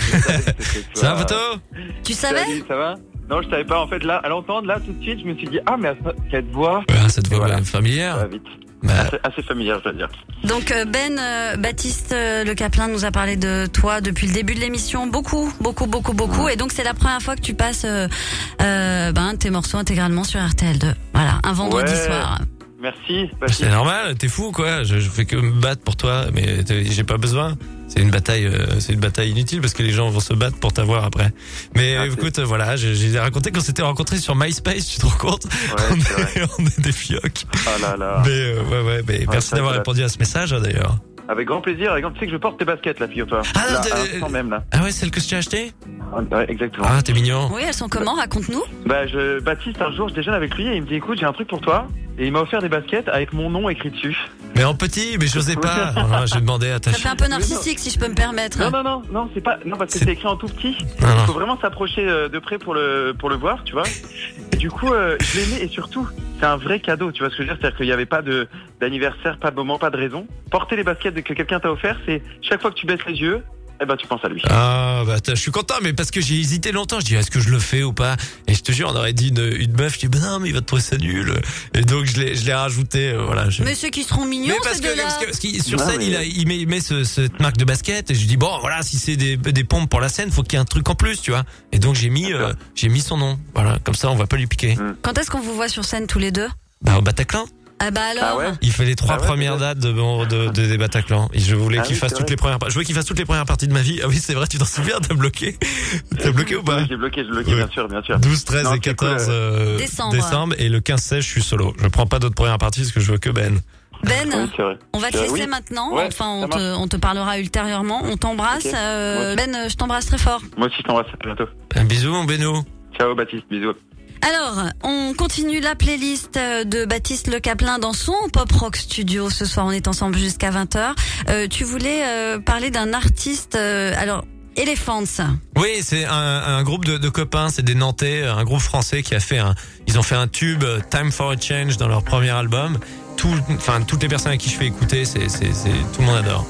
Ça va, Photo? Tu savais? Salut, ça va? Non, je savais pas. En fait, là, à l'entendre, là, tout de suite, je me suis dit, ah, mais cette voix. Ouais, cette voix voilà. familière. Ça va vite. Bah. Assez, assez familière, je dois dire. Donc Ben, euh, Baptiste euh, Le Caplin nous a parlé de toi depuis le début de l'émission, beaucoup, beaucoup, beaucoup, beaucoup. Et donc c'est la première fois que tu passes euh, euh, ben, tes morceaux intégralement sur R T L deux. Voilà, un vendredi ouais. soir. Merci. C'est normal, t'es fou quoi. Je, je fais que me battre pour toi, mais j'ai pas besoin. C'est une bataille, euh, c'est une bataille inutile parce que les gens vont se battre pour t'avoir après. Mais ah, écoute, euh, voilà, j'ai, j'ai raconté qu'on s'était rencontrés sur MySpace, tu te rends compte? Ouais, on, est, est, on est des fioques. Ah là là. Mais euh, ouais ouais, mais ouais, merci d'avoir répondu à ce message hein, d'ailleurs. Avec grand plaisir. Avec grand... Tu sais que je porte tes baskets là, figure-toi. Ah là, non, même là. Ah ouais, celle que je t'ai achetée? Ouais, exactement. Ah, t'es mignon. Oui, elles sont comment? Raconte-nous. Bah, je, Baptiste, un jour, je déjeune avec lui et il me dit, écoute, j'ai un truc pour toi. Et il m'a offert des baskets avec mon nom écrit dessus. Mais en petit, mais j'osais pas. Non, j'ai demandé à ta. Ça fait un peu narcissique, si je peux me permettre. Non, non, non, non, c'est pas, non, parce que c'est, c'est écrit en tout petit. Non, il non. faut vraiment s'approcher de près pour le, pour le voir, tu vois. Et du coup, euh, je l'aimais et surtout, c'est un vrai cadeau, tu vois ce que je veux dire, c'est-à-dire qu'il n'y avait pas de, d'anniversaire, pas de moment, pas de raison. Porter les baskets que quelqu'un t'a offert, c'est chaque fois que tu baisses les yeux, eh ben, tu penses à lui. Ah, bah, je suis content, mais parce que j'ai hésité longtemps. Je dis, est-ce que je le fais ou pas? Et je te jure, on aurait dit une, une meuf. Je dis, bah non, mais il va te trouver ça nul. Et donc, je l'ai, je l'ai rajouté, euh, voilà. Je... Mais ceux qui seront mignons, mais parce ces que, deux-là. parce que, parce que sur non, scène, mais... il, a, il met, il met ce, cette marque de basket. Et je dis, bon, voilà, si c'est des, des pompes pour la scène, faut qu'il y ait un truc en plus, tu vois. Et donc, j'ai mis, euh, j'ai mis son nom. Voilà. Comme ça, on va pas lui piquer. Mmh. Quand est-ce qu'on vous voit sur scène tous les deux? Bah, au Bataclan. Ah bah alors. Ah ouais. Il fait les trois ah ouais, premières dates de, de, de, de des Bataclan. Et je voulais ah qu'il oui, fasse toutes vrai. les premières, je voulais qu'il fasse toutes les premières parties de ma vie. Ah oui, c'est vrai, tu t'en souviens, t'as bloqué. T'as bloqué ou pas? Oui, j'ai bloqué, j'ai bloqué, Ouais. bien sûr, bien sûr. douze, treize Non, et quatorze cool, euh, décembre. décembre. Et le quinze seize, je suis solo. Je prends pas d'autres premières parties parce que je veux que Ben. Ben, Oui, c'est vrai. on va te C'est laisser vrai, oui. maintenant. Ouais, enfin, on ça te, marche. on te parlera ultérieurement. On t'embrasse. Ok. Euh, Ouais. Ben, je t'embrasse très fort. Moi aussi, je t'embrasse. À bientôt. Un bisou, mon Beno. Ciao, Baptiste. Bisous. Alors, on continue la playlist de Baptiste Le Caplin dans son Pop Rock Studio. Ce soir, on est ensemble jusqu'à vingt heures. Euh, tu voulais euh, parler d'un artiste, euh, alors, Elephants. Oui, c'est un, un groupe de, de copains, c'est des Nantais, un groupe français qui a fait un, ils ont fait un tube Time for a Change dans leur premier album. Tout, enfin, toutes les personnes à qui je fais écouter, c'est, c'est, c'est, tout le monde adore.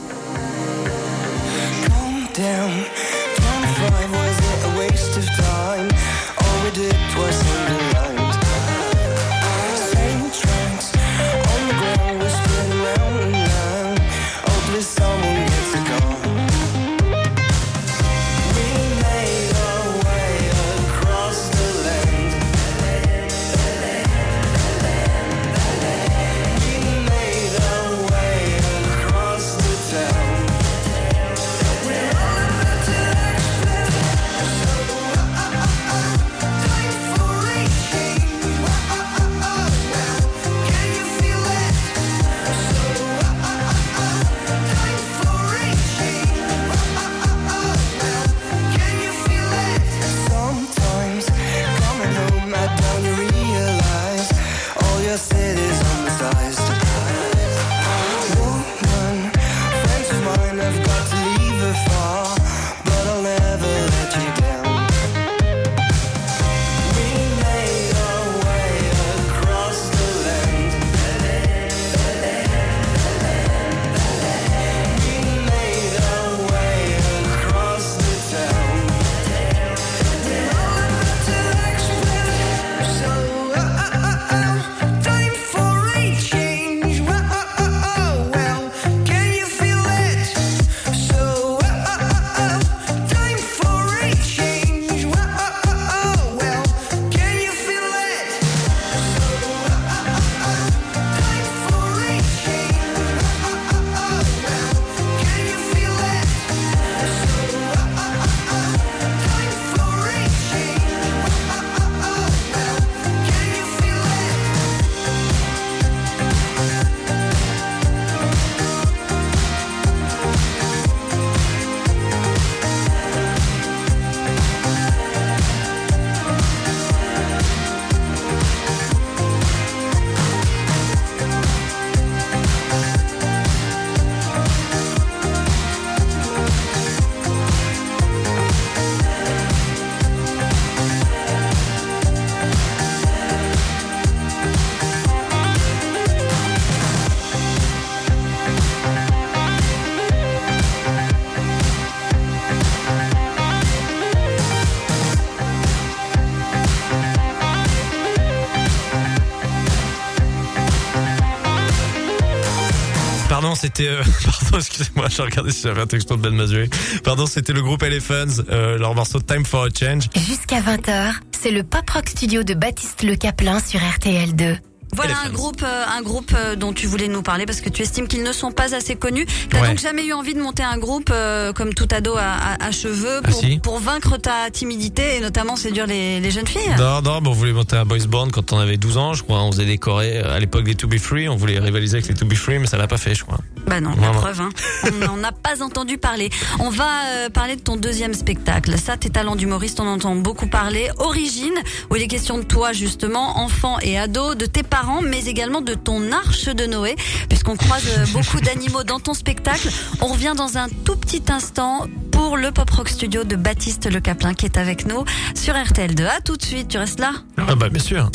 Calm down. twenty-five, was it a waste of time? All we did was underlined. Same tracks on the ground, we're spinning round and round. Hopefully someone gets it gone. We made our way across the land. We made our way across the town. We're all about to c'était... Euh, pardon, excusez-moi, j'ai regardé si j'avais un texto de Ben Mazué. Pardon, c'était le groupe Elephants, euh, leur morceau Time for a Change. Jusqu'à vingt heures, c'est le Pop Rock Studio de Baptiste Le Caplin sur R T L deux. Voilà un groupe, euh, un groupe euh, dont tu voulais nous parler parce que tu estimes qu'ils ne sont pas assez connus. T'as Ouais. donc jamais eu envie de monter un groupe euh, comme tout ado à, à, à cheveux pour, Ah, si. pour vaincre ta timidité et notamment séduire les, les jeunes filles? Non, non, bon, on voulait monter un boys band quand on avait douze ans, je crois. On faisait des chorés à l'époque des To Be Free. On voulait rivaliser avec les To Be Free, mais ça l'a pas fait, je crois. Bah non, Non, la non. preuve, hein. On n'en a pas entendu parler. On va euh, parler de ton deuxième spectacle. Ça, tes talents d'humoriste, on entend beaucoup parler. Origine, où il est question de toi, justement, enfant et ado, de tes parents, mais également de ton arche de Noé, puisqu'on croise euh, beaucoup d'animaux dans ton spectacle. On revient dans un tout petit instant pour le Pop Rock Studio de Baptiste Le Caplin qui est avec nous sur R T L deux. À tout de suite, tu restes là? Ah bah bien sûr.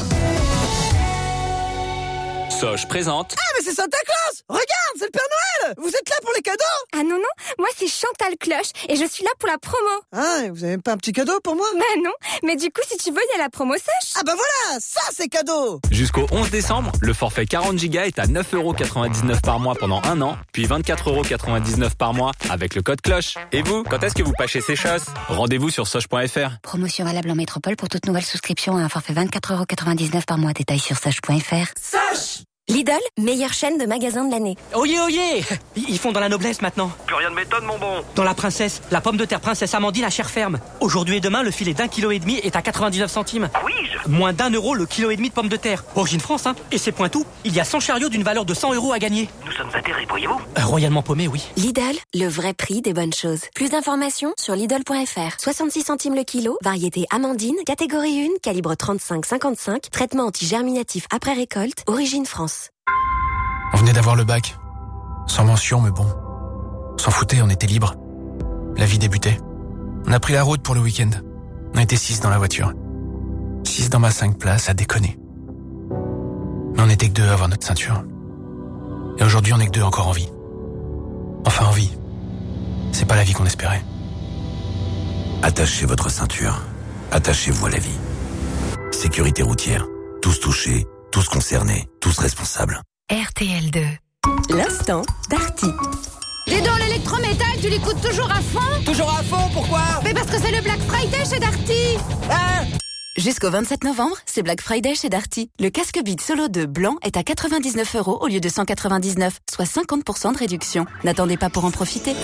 Soch présente. Ah, mais c'est Santa Claus! Regarde, c'est le Père Noël! Vous êtes là pour les cadeaux? Ah non, non, moi c'est Chantal Cloche et je suis là pour la promo. Ah, et vous avez même pas un petit cadeau pour moi? Bah non, mais du coup, si tu veux, il y a la promo sèche. Ah bah voilà, ça c'est cadeau! Jusqu'au onze décembre, le forfait quarante gigas est à neuf euros quatre-vingt-dix-neuf par mois pendant un an, puis vingt-quatre euros quatre-vingt-dix-neuf par mois avec le code cloche. Et vous, quand est-ce que vous pâchez ces choses? Rendez-vous sur soch point f r. Promotion valable en métropole pour toute nouvelle souscription à un forfait vingt-quatre euros quatre-vingt-dix-neuf par mois. Détail sur soch point f r. Soch! Lidl, meilleure chaîne de magasins de l'année. Oyez, oyez! Ils font dans la noblesse maintenant. Plus rien de m'étonne, mon bon. Dans la princesse, la pomme de terre princesse Amandine à chair ferme. Aujourd'hui et demain, le filet d'un kilo et demi est à quatre-vingt-dix-neuf centimes. Quiz. Moins d'un euro le kilo et demi de pommes de terre. Origine France, hein. Et c'est point tout. Il y a cent chariots d'une valeur de cent euros à gagner. Nous sommes atterrés, voyez-vous. Euh, royalement paumé, oui. Lidl, le vrai prix des bonnes choses. Plus d'informations sur Lidl point f r. soixante-six centimes le kilo, variété Amandine, catégorie un, calibre trente-cinq cinquante-cinq, traitement anti-germinatif après récolte, origine France. On venait d'avoir le bac. Sans mention, mais bon. On s'en foutait, on était libre. La vie débutait. On a pris la route pour le week-end. On était six dans la voiture. Six dans ma cinq places, à déconner. Mais on était que deux à avoir notre ceinture. Et aujourd'hui, on est que deux encore en vie. Enfin, en vie. C'est pas la vie qu'on espérait. Attachez votre ceinture. Attachez-vous à la vie. Sécurité routière. Tous touchés, tous concernés, tous responsables. R T L deux. L'instant Darty. Dis donc, l'électrométal, tu l'écoutes toujours à fond? Toujours à fond, pourquoi? Mais parce que c'est le Black Friday chez Darty. Hein? Jusqu'au vingt-sept novembre, c'est Black Friday chez Darty. Le casque Beat Solo deux blanc est à quatre-vingt-dix-neuf euros au lieu de cent quatre-vingt-dix-neuf, soit cinquante pour cent de réduction. N'attendez pas pour en profiter.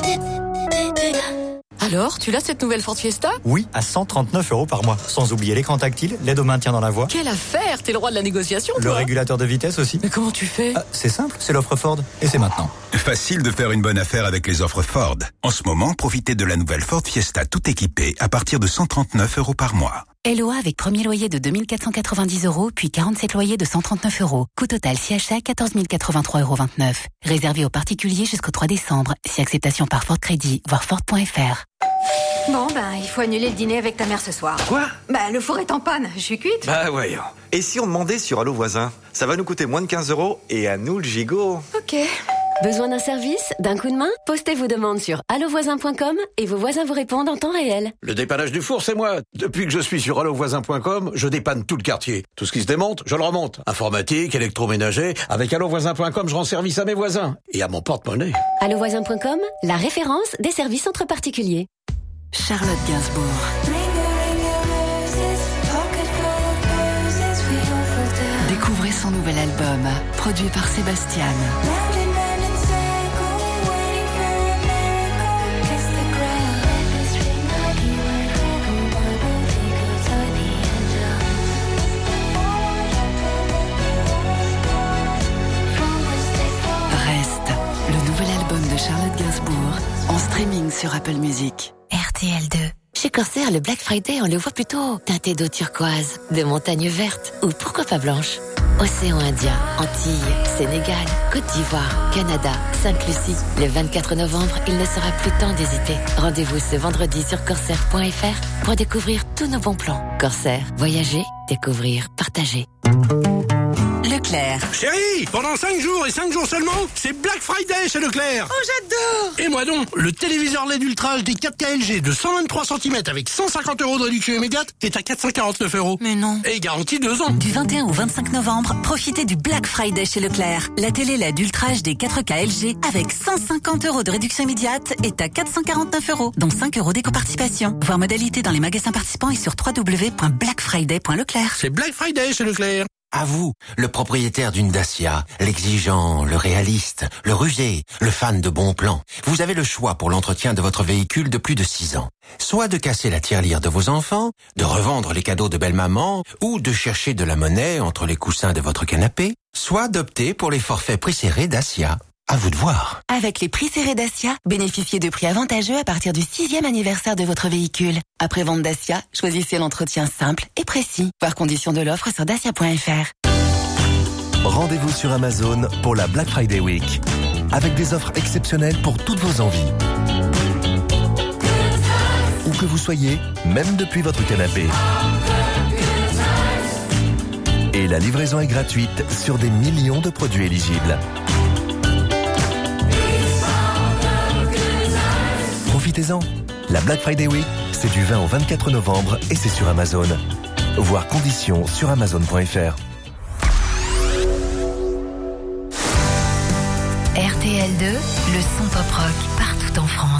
Alors, tu l'as cette nouvelle Ford Fiesta? Oui, à cent trente-neuf euros par mois. Sans oublier l'écran tactile, l'aide au maintien dans la voie. Quelle affaire! T'es le roi de la négociation, Le toi. régulateur de vitesse aussi. Mais comment tu fais? Ah, c'est simple, c'est l'offre Ford. Et c'est maintenant. Facile de faire une bonne affaire avec les offres Ford. En ce moment, profitez de la nouvelle Ford Fiesta tout équipée à partir de cent trente-neuf euros par mois. L O A avec premier loyer de deux mille quatre cent quatre-vingt-dix euros, puis quarante-sept loyers de cent trente-neuf euros. Coût total si achat quatorze mille quatre-vingt-trois euros vingt-neuf. Réservé aux particuliers jusqu'au trois décembre. Si acceptation par Ford Crédit, voir Ford point f r. Bon, ben, il faut annuler le dîner avec ta mère ce soir. Quoi? Bah, le four est en panne, je suis cuite. Bah voyons. Et si on demandait sur Allo Voisin? Ça va nous coûter moins de quinze euros et à nous le gigot. Ok. Besoin d'un service, d'un coup de main? Postez vos demandes sur allo voisin point com et vos voisins vous répondent en temps réel. Le dépannage du four, c'est moi. Depuis que je suis sur allo voisin point com, je dépanne tout le quartier. Tout ce qui se démonte, je le remonte. Informatique, électroménager. Avec allo voisin point com, je rends service à mes voisins. Et à mon porte-monnaie. allo voisin point com, la référence des services entre particuliers. Charlotte Gainsbourg. Découvrez son nouvel album, produit par Sébastien. Reste, le nouvel album de Charlotte Gainsbourg, en streaming sur Apple Music. R T L deux. Chez Corsair, le Black Friday, on le voit plutôt teinté d'eau turquoise, de montagnes vertes ou pourquoi pas blanches. Océan Indien, Antilles, Sénégal, Côte d'Ivoire, Canada, Sainte-Lucie. Le vingt-quatre novembre, il ne sera plus temps d'hésiter. Rendez-vous ce vendredi sur corsair point f r pour découvrir tous nos bons plans. Corsair, voyager, découvrir, partager. Leclerc. Leclerc. Chérie, pendant cinq jours et cinq jours seulement, c'est Black Friday chez Leclerc. Oh, j'adore! Et moi donc, le téléviseur L E D Ultra H D quatre K L G de cent vingt-trois centimètres avec cent cinquante euros de réduction immédiate est à quatre cent quarante-neuf euros. Mais non. Et garantie deux ans. Du vingt et un au vingt-cinq novembre, profitez du Black Friday chez Leclerc. La télé L E D Ultra H D quatre K L G avec cent cinquante euros de réduction immédiate est à quatre cent quarante-neuf euros, dont cinq euros d'éco-participation. Voir modalité dans les magasins participants et sur w w w point black friday point leclerc. C'est Black Friday chez Leclerc. À vous, le propriétaire d'une Dacia, l'exigeant, le réaliste, le rusé, le fan de bons plans. Vous avez le choix pour l'entretien de votre véhicule de plus de six ans. Soit de casser la tirelire de vos enfants, de revendre les cadeaux de belle-maman, ou de chercher de la monnaie entre les coussins de votre canapé, soit d'opter pour les forfaits prix serrés Dacia. À vous de voir. Avec les prix serrés Dacia, bénéficiez de prix avantageux à partir du sixième anniversaire de votre véhicule. Après vente Dacia, choisissez l'entretien simple et précis. Voir conditions de l'offre sur dacia point f r. Rendez-vous sur Amazon pour la Black Friday Week. Avec des offres exceptionnelles pour toutes vos envies. Où que vous soyez, même depuis votre canapé. Et la livraison est gratuite sur des millions de produits éligibles. Profitez-en. La Black Friday Week, c'est du vingt au vingt-quatre novembre et c'est sur Amazon. Voir conditions sur amazon point f r. R T L deux, le son pop rock partout en France.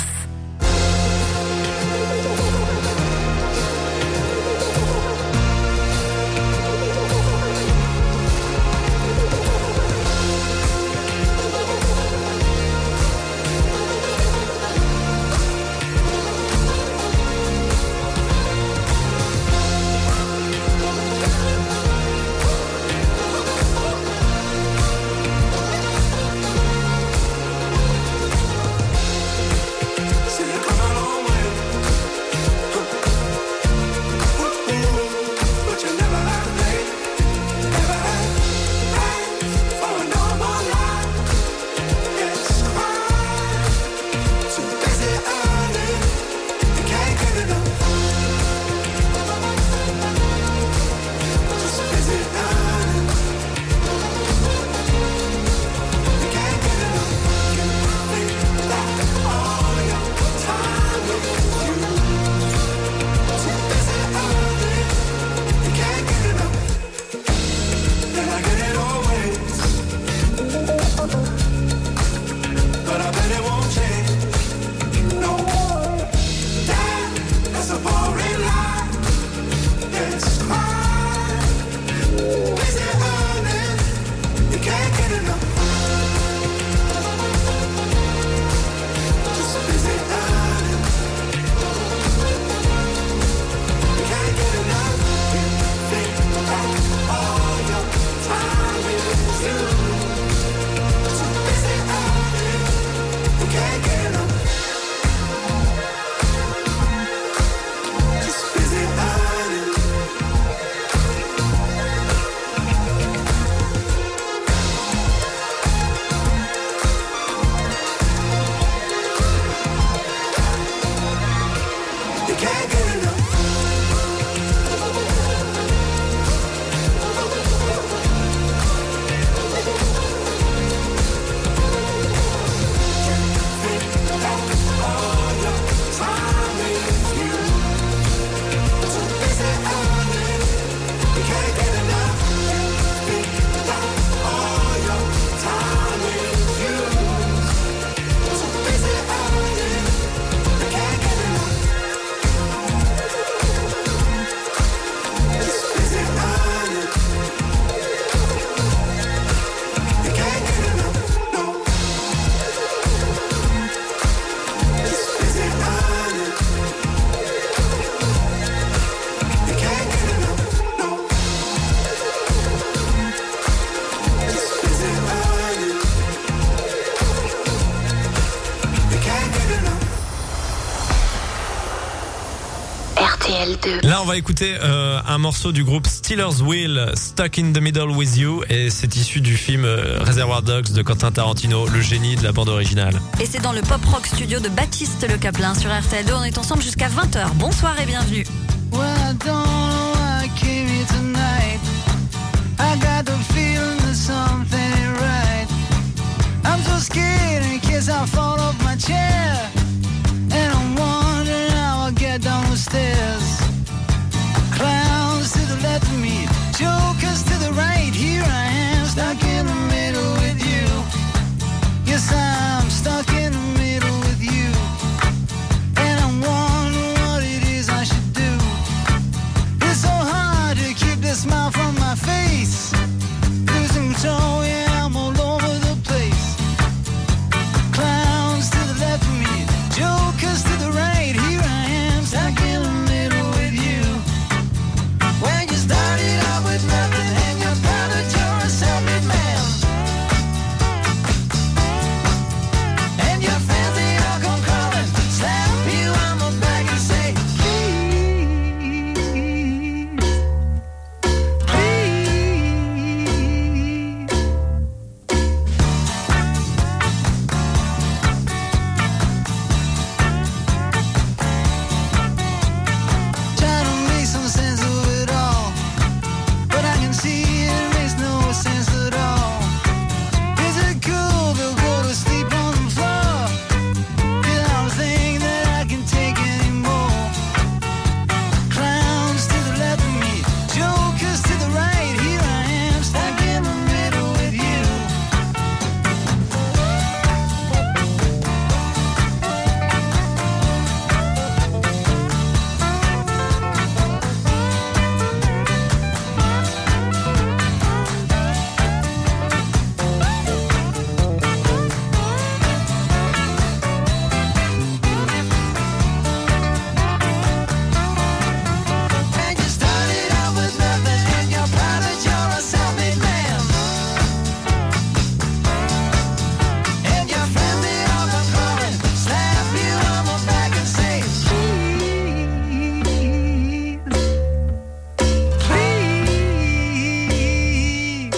Là, on va écouter euh, un morceau du groupe Steelers Wheel, Stuck in the Middle with You, et c'est issu du film euh, Reservoir Dogs de Quentin Tarantino, le génie de la bande originale. Et c'est dans le Pop Rock Studio de Baptiste Le Caplin sur R T L deux. On est ensemble jusqu'à vingt heures. Bonsoir et bienvenue. Well, I don't know why I came here tonight. I got the feeling that something ain't right. I'm so scared in case I fall off my chair. And I'm wondering how I'll get down the stairs. Clowns to the left of me, jokers to the right. Here I am, stuck in the middle with you. Yes, I'm stuck in the middle with you. And I'm wondering what it is I should do. It's so hard to keep the smile from my face. Losing control, yeah, I'm all over the place. Clowns to the left of me, jokers to the right. Here I am, stuck in the middle with you. When you started out with nothing and you're proud that you're a self-made man. And your fans, they all come crawling, slap you on the back and say, please, please. Trying to make some sense of it all, but I can see it makes no sense at all. Is it cool to go to sleep on the floor? Cause I don't think that I can take anymore. Clowns to the left of me, jokers to the right. Here I am, stuck in the middle with you. And you started out with nothing and you're proud that you're a self-made man. And your friends, they all come crawling, slap you on the back and say, please, please.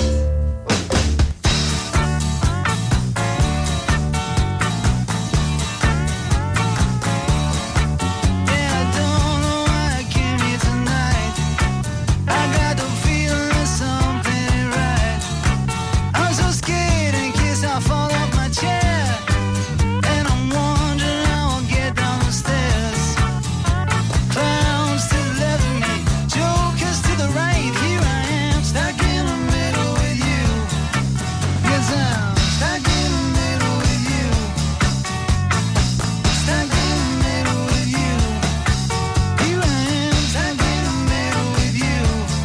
Yeah, I don't know why I came here tonight. I got the feeling that something ain't right. I'm so scared in case I fall off my chair. And I'm wondering how I'll get down the stairs. Clowns to the left of me, jokers to the right. Here I am, stuck in the middle with you. Yes, I'm stuck in the middle with you. Stuck in the middle with you. Here I am, stuck in the middle with you.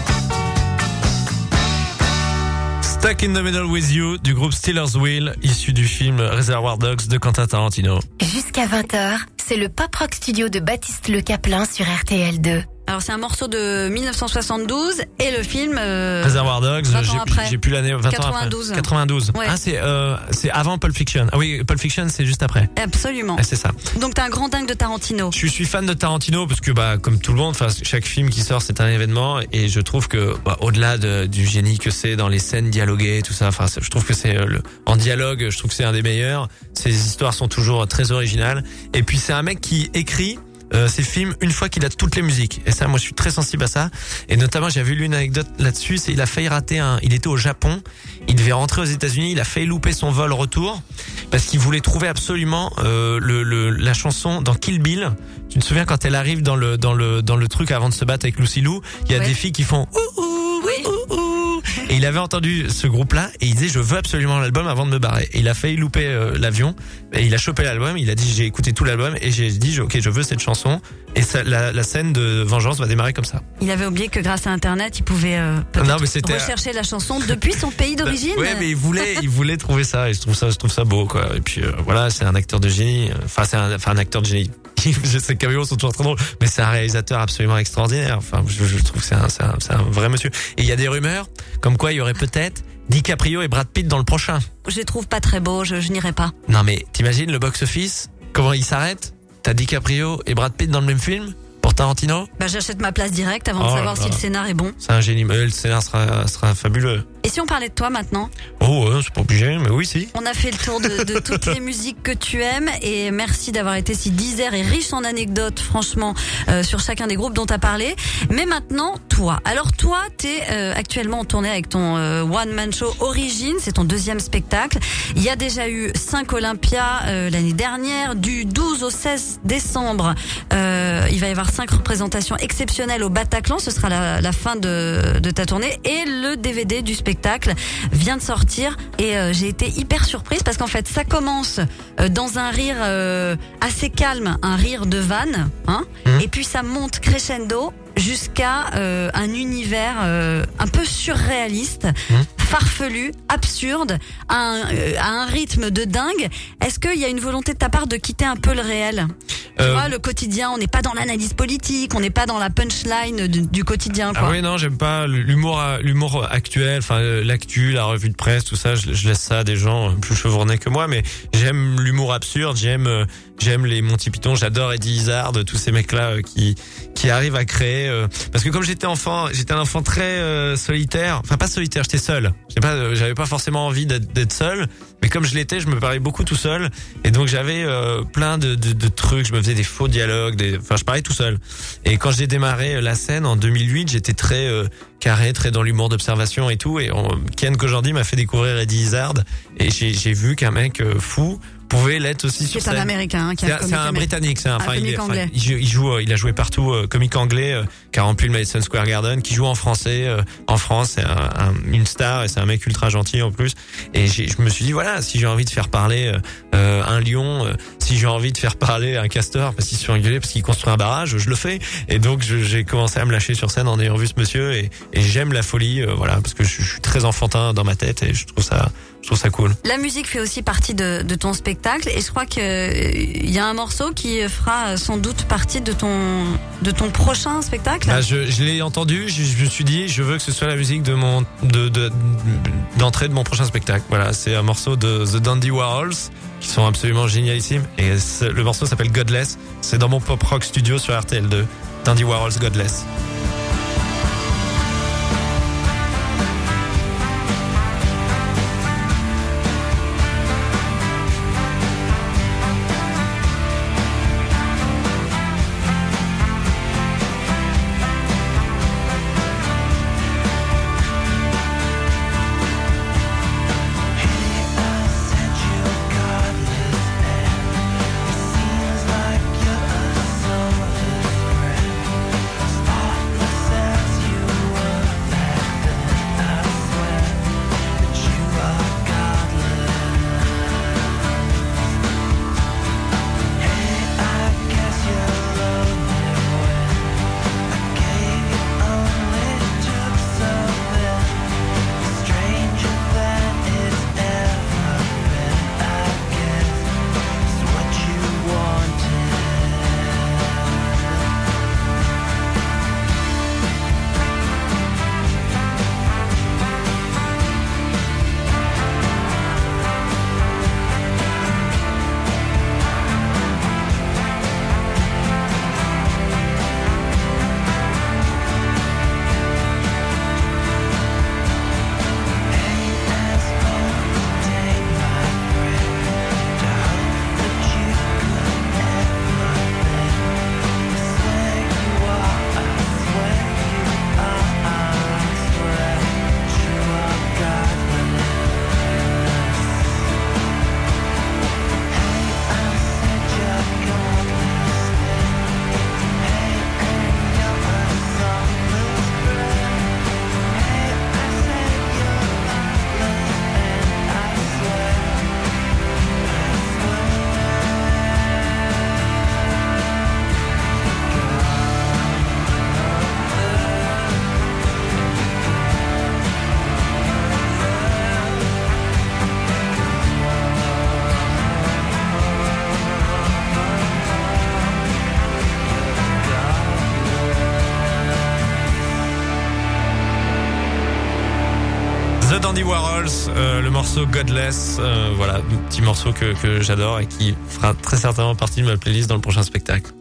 Stuck in the Middle with You du groupe Steelers Wheel, issu du film Reservoir Dogs de Quentin Tarantino. Jusqu'à vingt heures, c'est le Pop Rock Studio de Baptiste Le Caplin sur R T L deux. Alors c'est un morceau de mille neuf cent soixante-douze et le film euh, Réservoir Dogs, vingt ans j'ai, après. j'ai plus l'année, vingt quatre-vingt-douze. ans après. quatre-vingt-douze. Ouais. Ah, c'est, euh, c'est avant Pulp Fiction. Ah oui, Pulp Fiction, c'est juste après. Absolument. Ah, c'est ça. Donc t'es un grand dingue de Tarantino. Je suis fan de Tarantino parce que, bah, comme tout le monde, enfin, chaque film qui sort, c'est un événement et je trouve que, bah, au-delà de, du génie que c'est dans les scènes dialoguées, tout ça, enfin, je trouve que c'est, euh, le, en dialogue, je trouve que c'est un des meilleurs. Ses histoires sont toujours très originales. Et puis, c'est un mec qui écrit Euh, ses films une fois qu'il a toutes les musiques, et ça moi je suis très sensible à ça, et notamment j'avais lu une anecdote là-dessus, c'est il a failli rater un, il était au Japon, il devait rentrer aux États-Unis, il a failli louper son vol retour parce qu'il voulait trouver absolument euh, le, le la chanson dans Kill Bill. Tu te souviens quand elle arrive dans le dans le dans le truc avant de se battre avec Lucy Liu, il y a ouais. des filles qui font ouh ouh oui. ouh ouh, et il avait entendu ce groupe-là et il disait je veux absolument l'album avant de me barrer, et il a failli louper euh, l'avion et il a chopé l'album, il a dit j'ai écouté tout l'album et j'ai dit ok je veux cette chanson, et ça, la, la scène de vengeance va démarrer comme ça. Il avait oublié que grâce à internet il pouvait euh, non, mais c'était... rechercher la chanson depuis son pays d'origine. Ouais, mais il voulait il voulait trouver ça, et je trouve ça je trouve ça beau quoi. Et puis euh, voilà, c'est un acteur de génie, enfin c'est un enfin un acteur de génie. Ces caméos sont toujours très drôles, mais c'est un réalisateur absolument extraordinaire. Enfin, je, je trouve que c'est un, c'est un, c'est un vrai monsieur. Et il y a des rumeurs comme quoi il y aurait peut-être DiCaprio et Brad Pitt dans le prochain. Je les trouve pas très beaux, je, je n'irai pas. Non mais t'imagines le box-office, comment il s'arrête? T'as DiCaprio et Brad Pitt dans le même film? Pour pour Tarantino? Bah, j'achète ma place directe avant Oh de savoir là si là. le scénar est bon. C'est un génie. Euh, Le scénar sera, sera fabuleux. Et si on parlait de toi maintenant? Oh, euh, c'est pas obligé, mais oui, si. On a fait le tour de, de toutes les musiques que tu aimes et merci d'avoir été si disert et riche en anecdotes, franchement, euh, sur chacun des groupes dont tu as parlé. Mais maintenant, toi. Alors toi, t'es euh, actuellement en tournée avec ton euh, One Man Show Origine, c'est ton deuxième spectacle. Il y a déjà eu cinq Olympia euh, l'année dernière, du douze au seize décembre. Euh, il va y avoir cinq représentations exceptionnelles au Bataclan, ce sera la, la fin de, de ta tournée et le D V D du spectacle vient de sortir et euh, j'ai été hyper surprise parce qu'en fait ça commence euh, dans un rire euh, assez calme, un rire de vanne, hein, mmh. et puis ça monte crescendo jusqu'à euh, un univers euh, un peu surréaliste, mmh. farfelu, absurde, à un, euh, à un rythme de dingue. Est-ce qu'il y a une volonté de ta part de quitter un peu le réel ? Tu euh... vois, le quotidien, on n'est pas dans l'analyse politique, on n'est pas dans la punchline du, du quotidien, quoi. Ah oui, non, j'aime pas l'humour, l'humour actuel, enfin l'actu, la revue de presse, tout ça. Je, je laisse ça à des gens plus chevronnés que moi, mais j'aime l'humour absurde, j'aime, j'aime les Monty Python, j'adore Eddie Izzard, tous ces mecs-là qui qui arrivent à créer. Euh, parce que comme j'étais enfant, j'étais un enfant très euh, solitaire, enfin pas solitaire, j'étais seul. J'avais pas, j'avais pas forcément envie d'être, d'être seul, mais comme je l'étais, je me parlais beaucoup tout seul, et donc j'avais euh, plein de, de, de trucs. Je me faisais des faux dialogues, des, enfin je parlais tout seul. Et quand j'ai démarré la scène en deux mille huit, j'étais très euh, carré, très dans l'humour d'observation et tout. Et on, Ken Kojandi m'a fait découvrir Eddie Izzard, et j'ai, j'ai vu qu'un mec euh, fou pouvait l'être aussi sur scène. C'est un Américain, hein, qui c'est, a un c'est un Britannique, c'est un, un enfin, il, comique enfin, anglais. il, joue, il joue, il a joué partout, euh, comique anglais, euh, qui a rempli le Madison Square Garden, qui joue en français, euh, en France, c'est un, un, une star et c'est un mec ultra gentil en plus. Et j'ai, je me suis dit voilà, si j'ai envie de faire parler euh, un lion, euh, si j'ai envie de faire parler un castor parce qu'il se fait engueuler parce qu'il construit un barrage, je le fais. Et donc je, j'ai commencé à me lâcher sur scène en ayant vu ce monsieur, et, et j'aime la folie, euh, voilà, parce que je, je suis très enfantin dans ma tête et je trouve ça. Je trouve ça cool. La musique fait aussi partie de, de ton spectacle et je crois que il y a un morceau qui fera sans doute partie de ton de ton prochain spectacle. Bah, je, je l'ai entendu, je, je me suis dit je veux que ce soit la musique de mon de, de d'entrée de mon prochain spectacle. Voilà, c'est un morceau de The Dandy Warhols qui sont absolument génialissimes et le morceau s'appelle Godless. C'est dans mon pop rock studio sur R T L deux. Dandy Warhols Godless. The Dandy Warhols, euh, le morceau Godless, euh, voilà, petit morceau que, que j'adore et qui fera très certainement partie de ma playlist dans le prochain spectacle.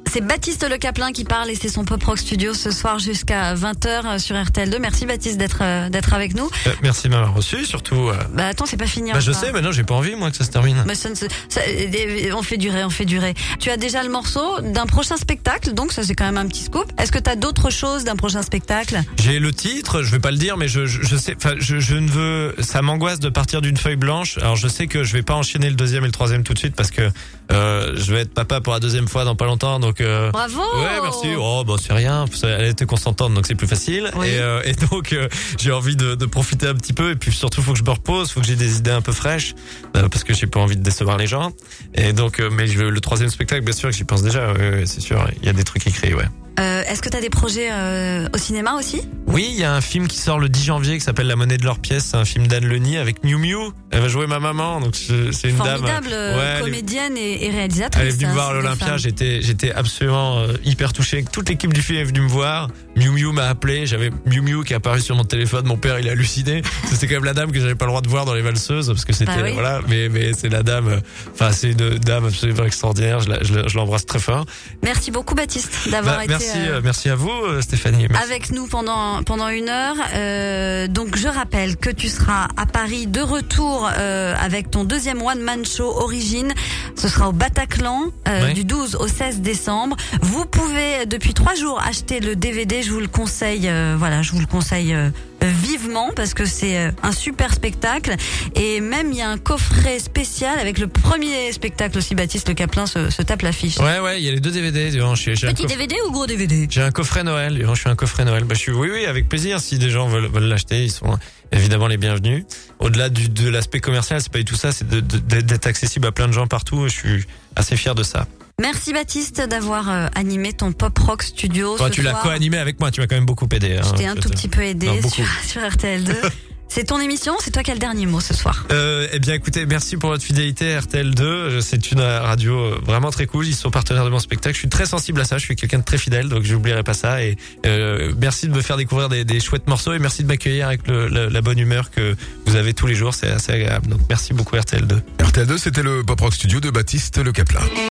C'est Baptiste Le Caplin qui parle et c'est son Pop Rock Studio ce soir jusqu'à vingt heures sur R T L deux. Merci Baptiste d'être euh, d'être avec nous. Euh, merci de m'avoir reçu, surtout. Euh... Bah attends, c'est pas fini. Bah je encore. sais, mais non, j'ai pas envie moi que ça se termine. Bah, ça, ne se- ça, on fait durer, on fait durer. Tu as déjà le morceau d'un prochain spectacle, donc ça c'est quand même un petit scoop. Est-ce que tu as d'autres choses d'un prochain spectacle? J'ai le titre, je vais pas le dire, mais je je, je sais, enfin je je ne veux, ça m'angoisse de partir d'une feuille blanche. Alors je sais que je vais pas enchaîner le deuxième et le troisième tout de suite parce que euh, je vais être papa pour la deuxième fois dans pas longtemps, donc. Euh, Bravo. Ouais, merci. Oh, bah c'est rien. Elle était consentante, donc c'est plus facile. Oui. Et, euh, et donc euh, j'ai envie de, de profiter un petit peu. Et puis surtout, faut que je me repose, faut que j'ai des idées un peu fraîches, euh, parce que j'ai pas envie de décevoir les gens. Et donc, euh, mais je, le troisième spectacle, bien sûr que j'y pense déjà. Ouais, ouais, c'est sûr. Il y a des trucs écrits, ouais. Euh, Est-ce que tu as des projets euh, au cinéma aussi? Oui, il y a un film qui sort le dix janvier qui s'appelle La Monnaie de leur pièce. C'est un film d'Anne Leni avec Miu Miu. Elle va jouer ma maman, donc je- c'est une Formidable dame. euh, Ouais, elle est- comédienne et, et réalisatrice. Elle est venue me hein, voir à c'est des l'Olympia, femmes. j'étais j'étais absolument euh, hyper touché. Toute l'équipe du film est venue me voir. Miu Miu m'a appelé, j'avais Miu Miu qui est apparu sur mon téléphone. Mon père, il a halluciné. C'était quand même la dame que j'avais pas le droit de voir dans les valseuses parce que c'était Bah oui. voilà. Mais mais c'est la dame. euh, Enfin, c'est une dame absolument extraordinaire. Je la- je la- je l'embrasse très fort. Merci beaucoup Baptiste d'avoir Bah, été merci euh, euh, merci à vous euh, Stéphanie. Merci. avec nous pendant pendant une heure. Euh, donc je rappelle que tu seras à Paris de retour euh, avec ton deuxième one man show Origine. Ce sera au Bataclan euh, Oui. du douze au seize décembre. Vous pouvez depuis trois jours acheter le D V D. Je vous le conseille. euh, voilà, je vous le conseille. euh, vivement parce que c'est euh, un super spectacle et même il y a un coffret spécial avec le premier spectacle aussi. Baptiste Le Caplin se, se tape l'affiche. Ouais ouais, il y a les deux D V D. J'ai- j'ai un Petit coffre- D V D ou gros D V D? J'ai un coffret Noël. Je suis un coffret Noël. Bah, je suis, oui, oui, avec plaisir. Si des gens veulent, veulent l'acheter, ils sont évidemment les bienvenus. Au-delà du, de l'aspect commercial, c'est pas du tout ça. C'est de- de- d'être accessible à plein de gens partout. Je suis assez fier de ça. Merci Baptiste d'avoir euh, animé ton Pop Rock Studio. Toi, ce tu l'as soir. co-animé avec moi. Tu m'as quand même beaucoup aidé. Hein. Je t'ai un Je tout te- petit peu aidé Non, beaucoup. sur, sur R T L deux. C'est ton émission, c'est toi qui as le dernier mot ce soir. Euh, eh bien, écoutez, merci pour votre fidélité R T L deux. C'est une radio euh, vraiment très cool. Ils sont partenaires de mon spectacle. Je suis très sensible à ça. Je suis quelqu'un de très fidèle, donc je n'oublierai pas ça. Et euh, merci de me faire découvrir des, des chouettes morceaux et merci de m'accueillir avec le, la, la bonne humeur que vous avez tous les jours. C'est assez agréable. Donc merci beaucoup R T L deux. R T L deux, c'était le Pop Rock Studio de Baptiste Le Caplin.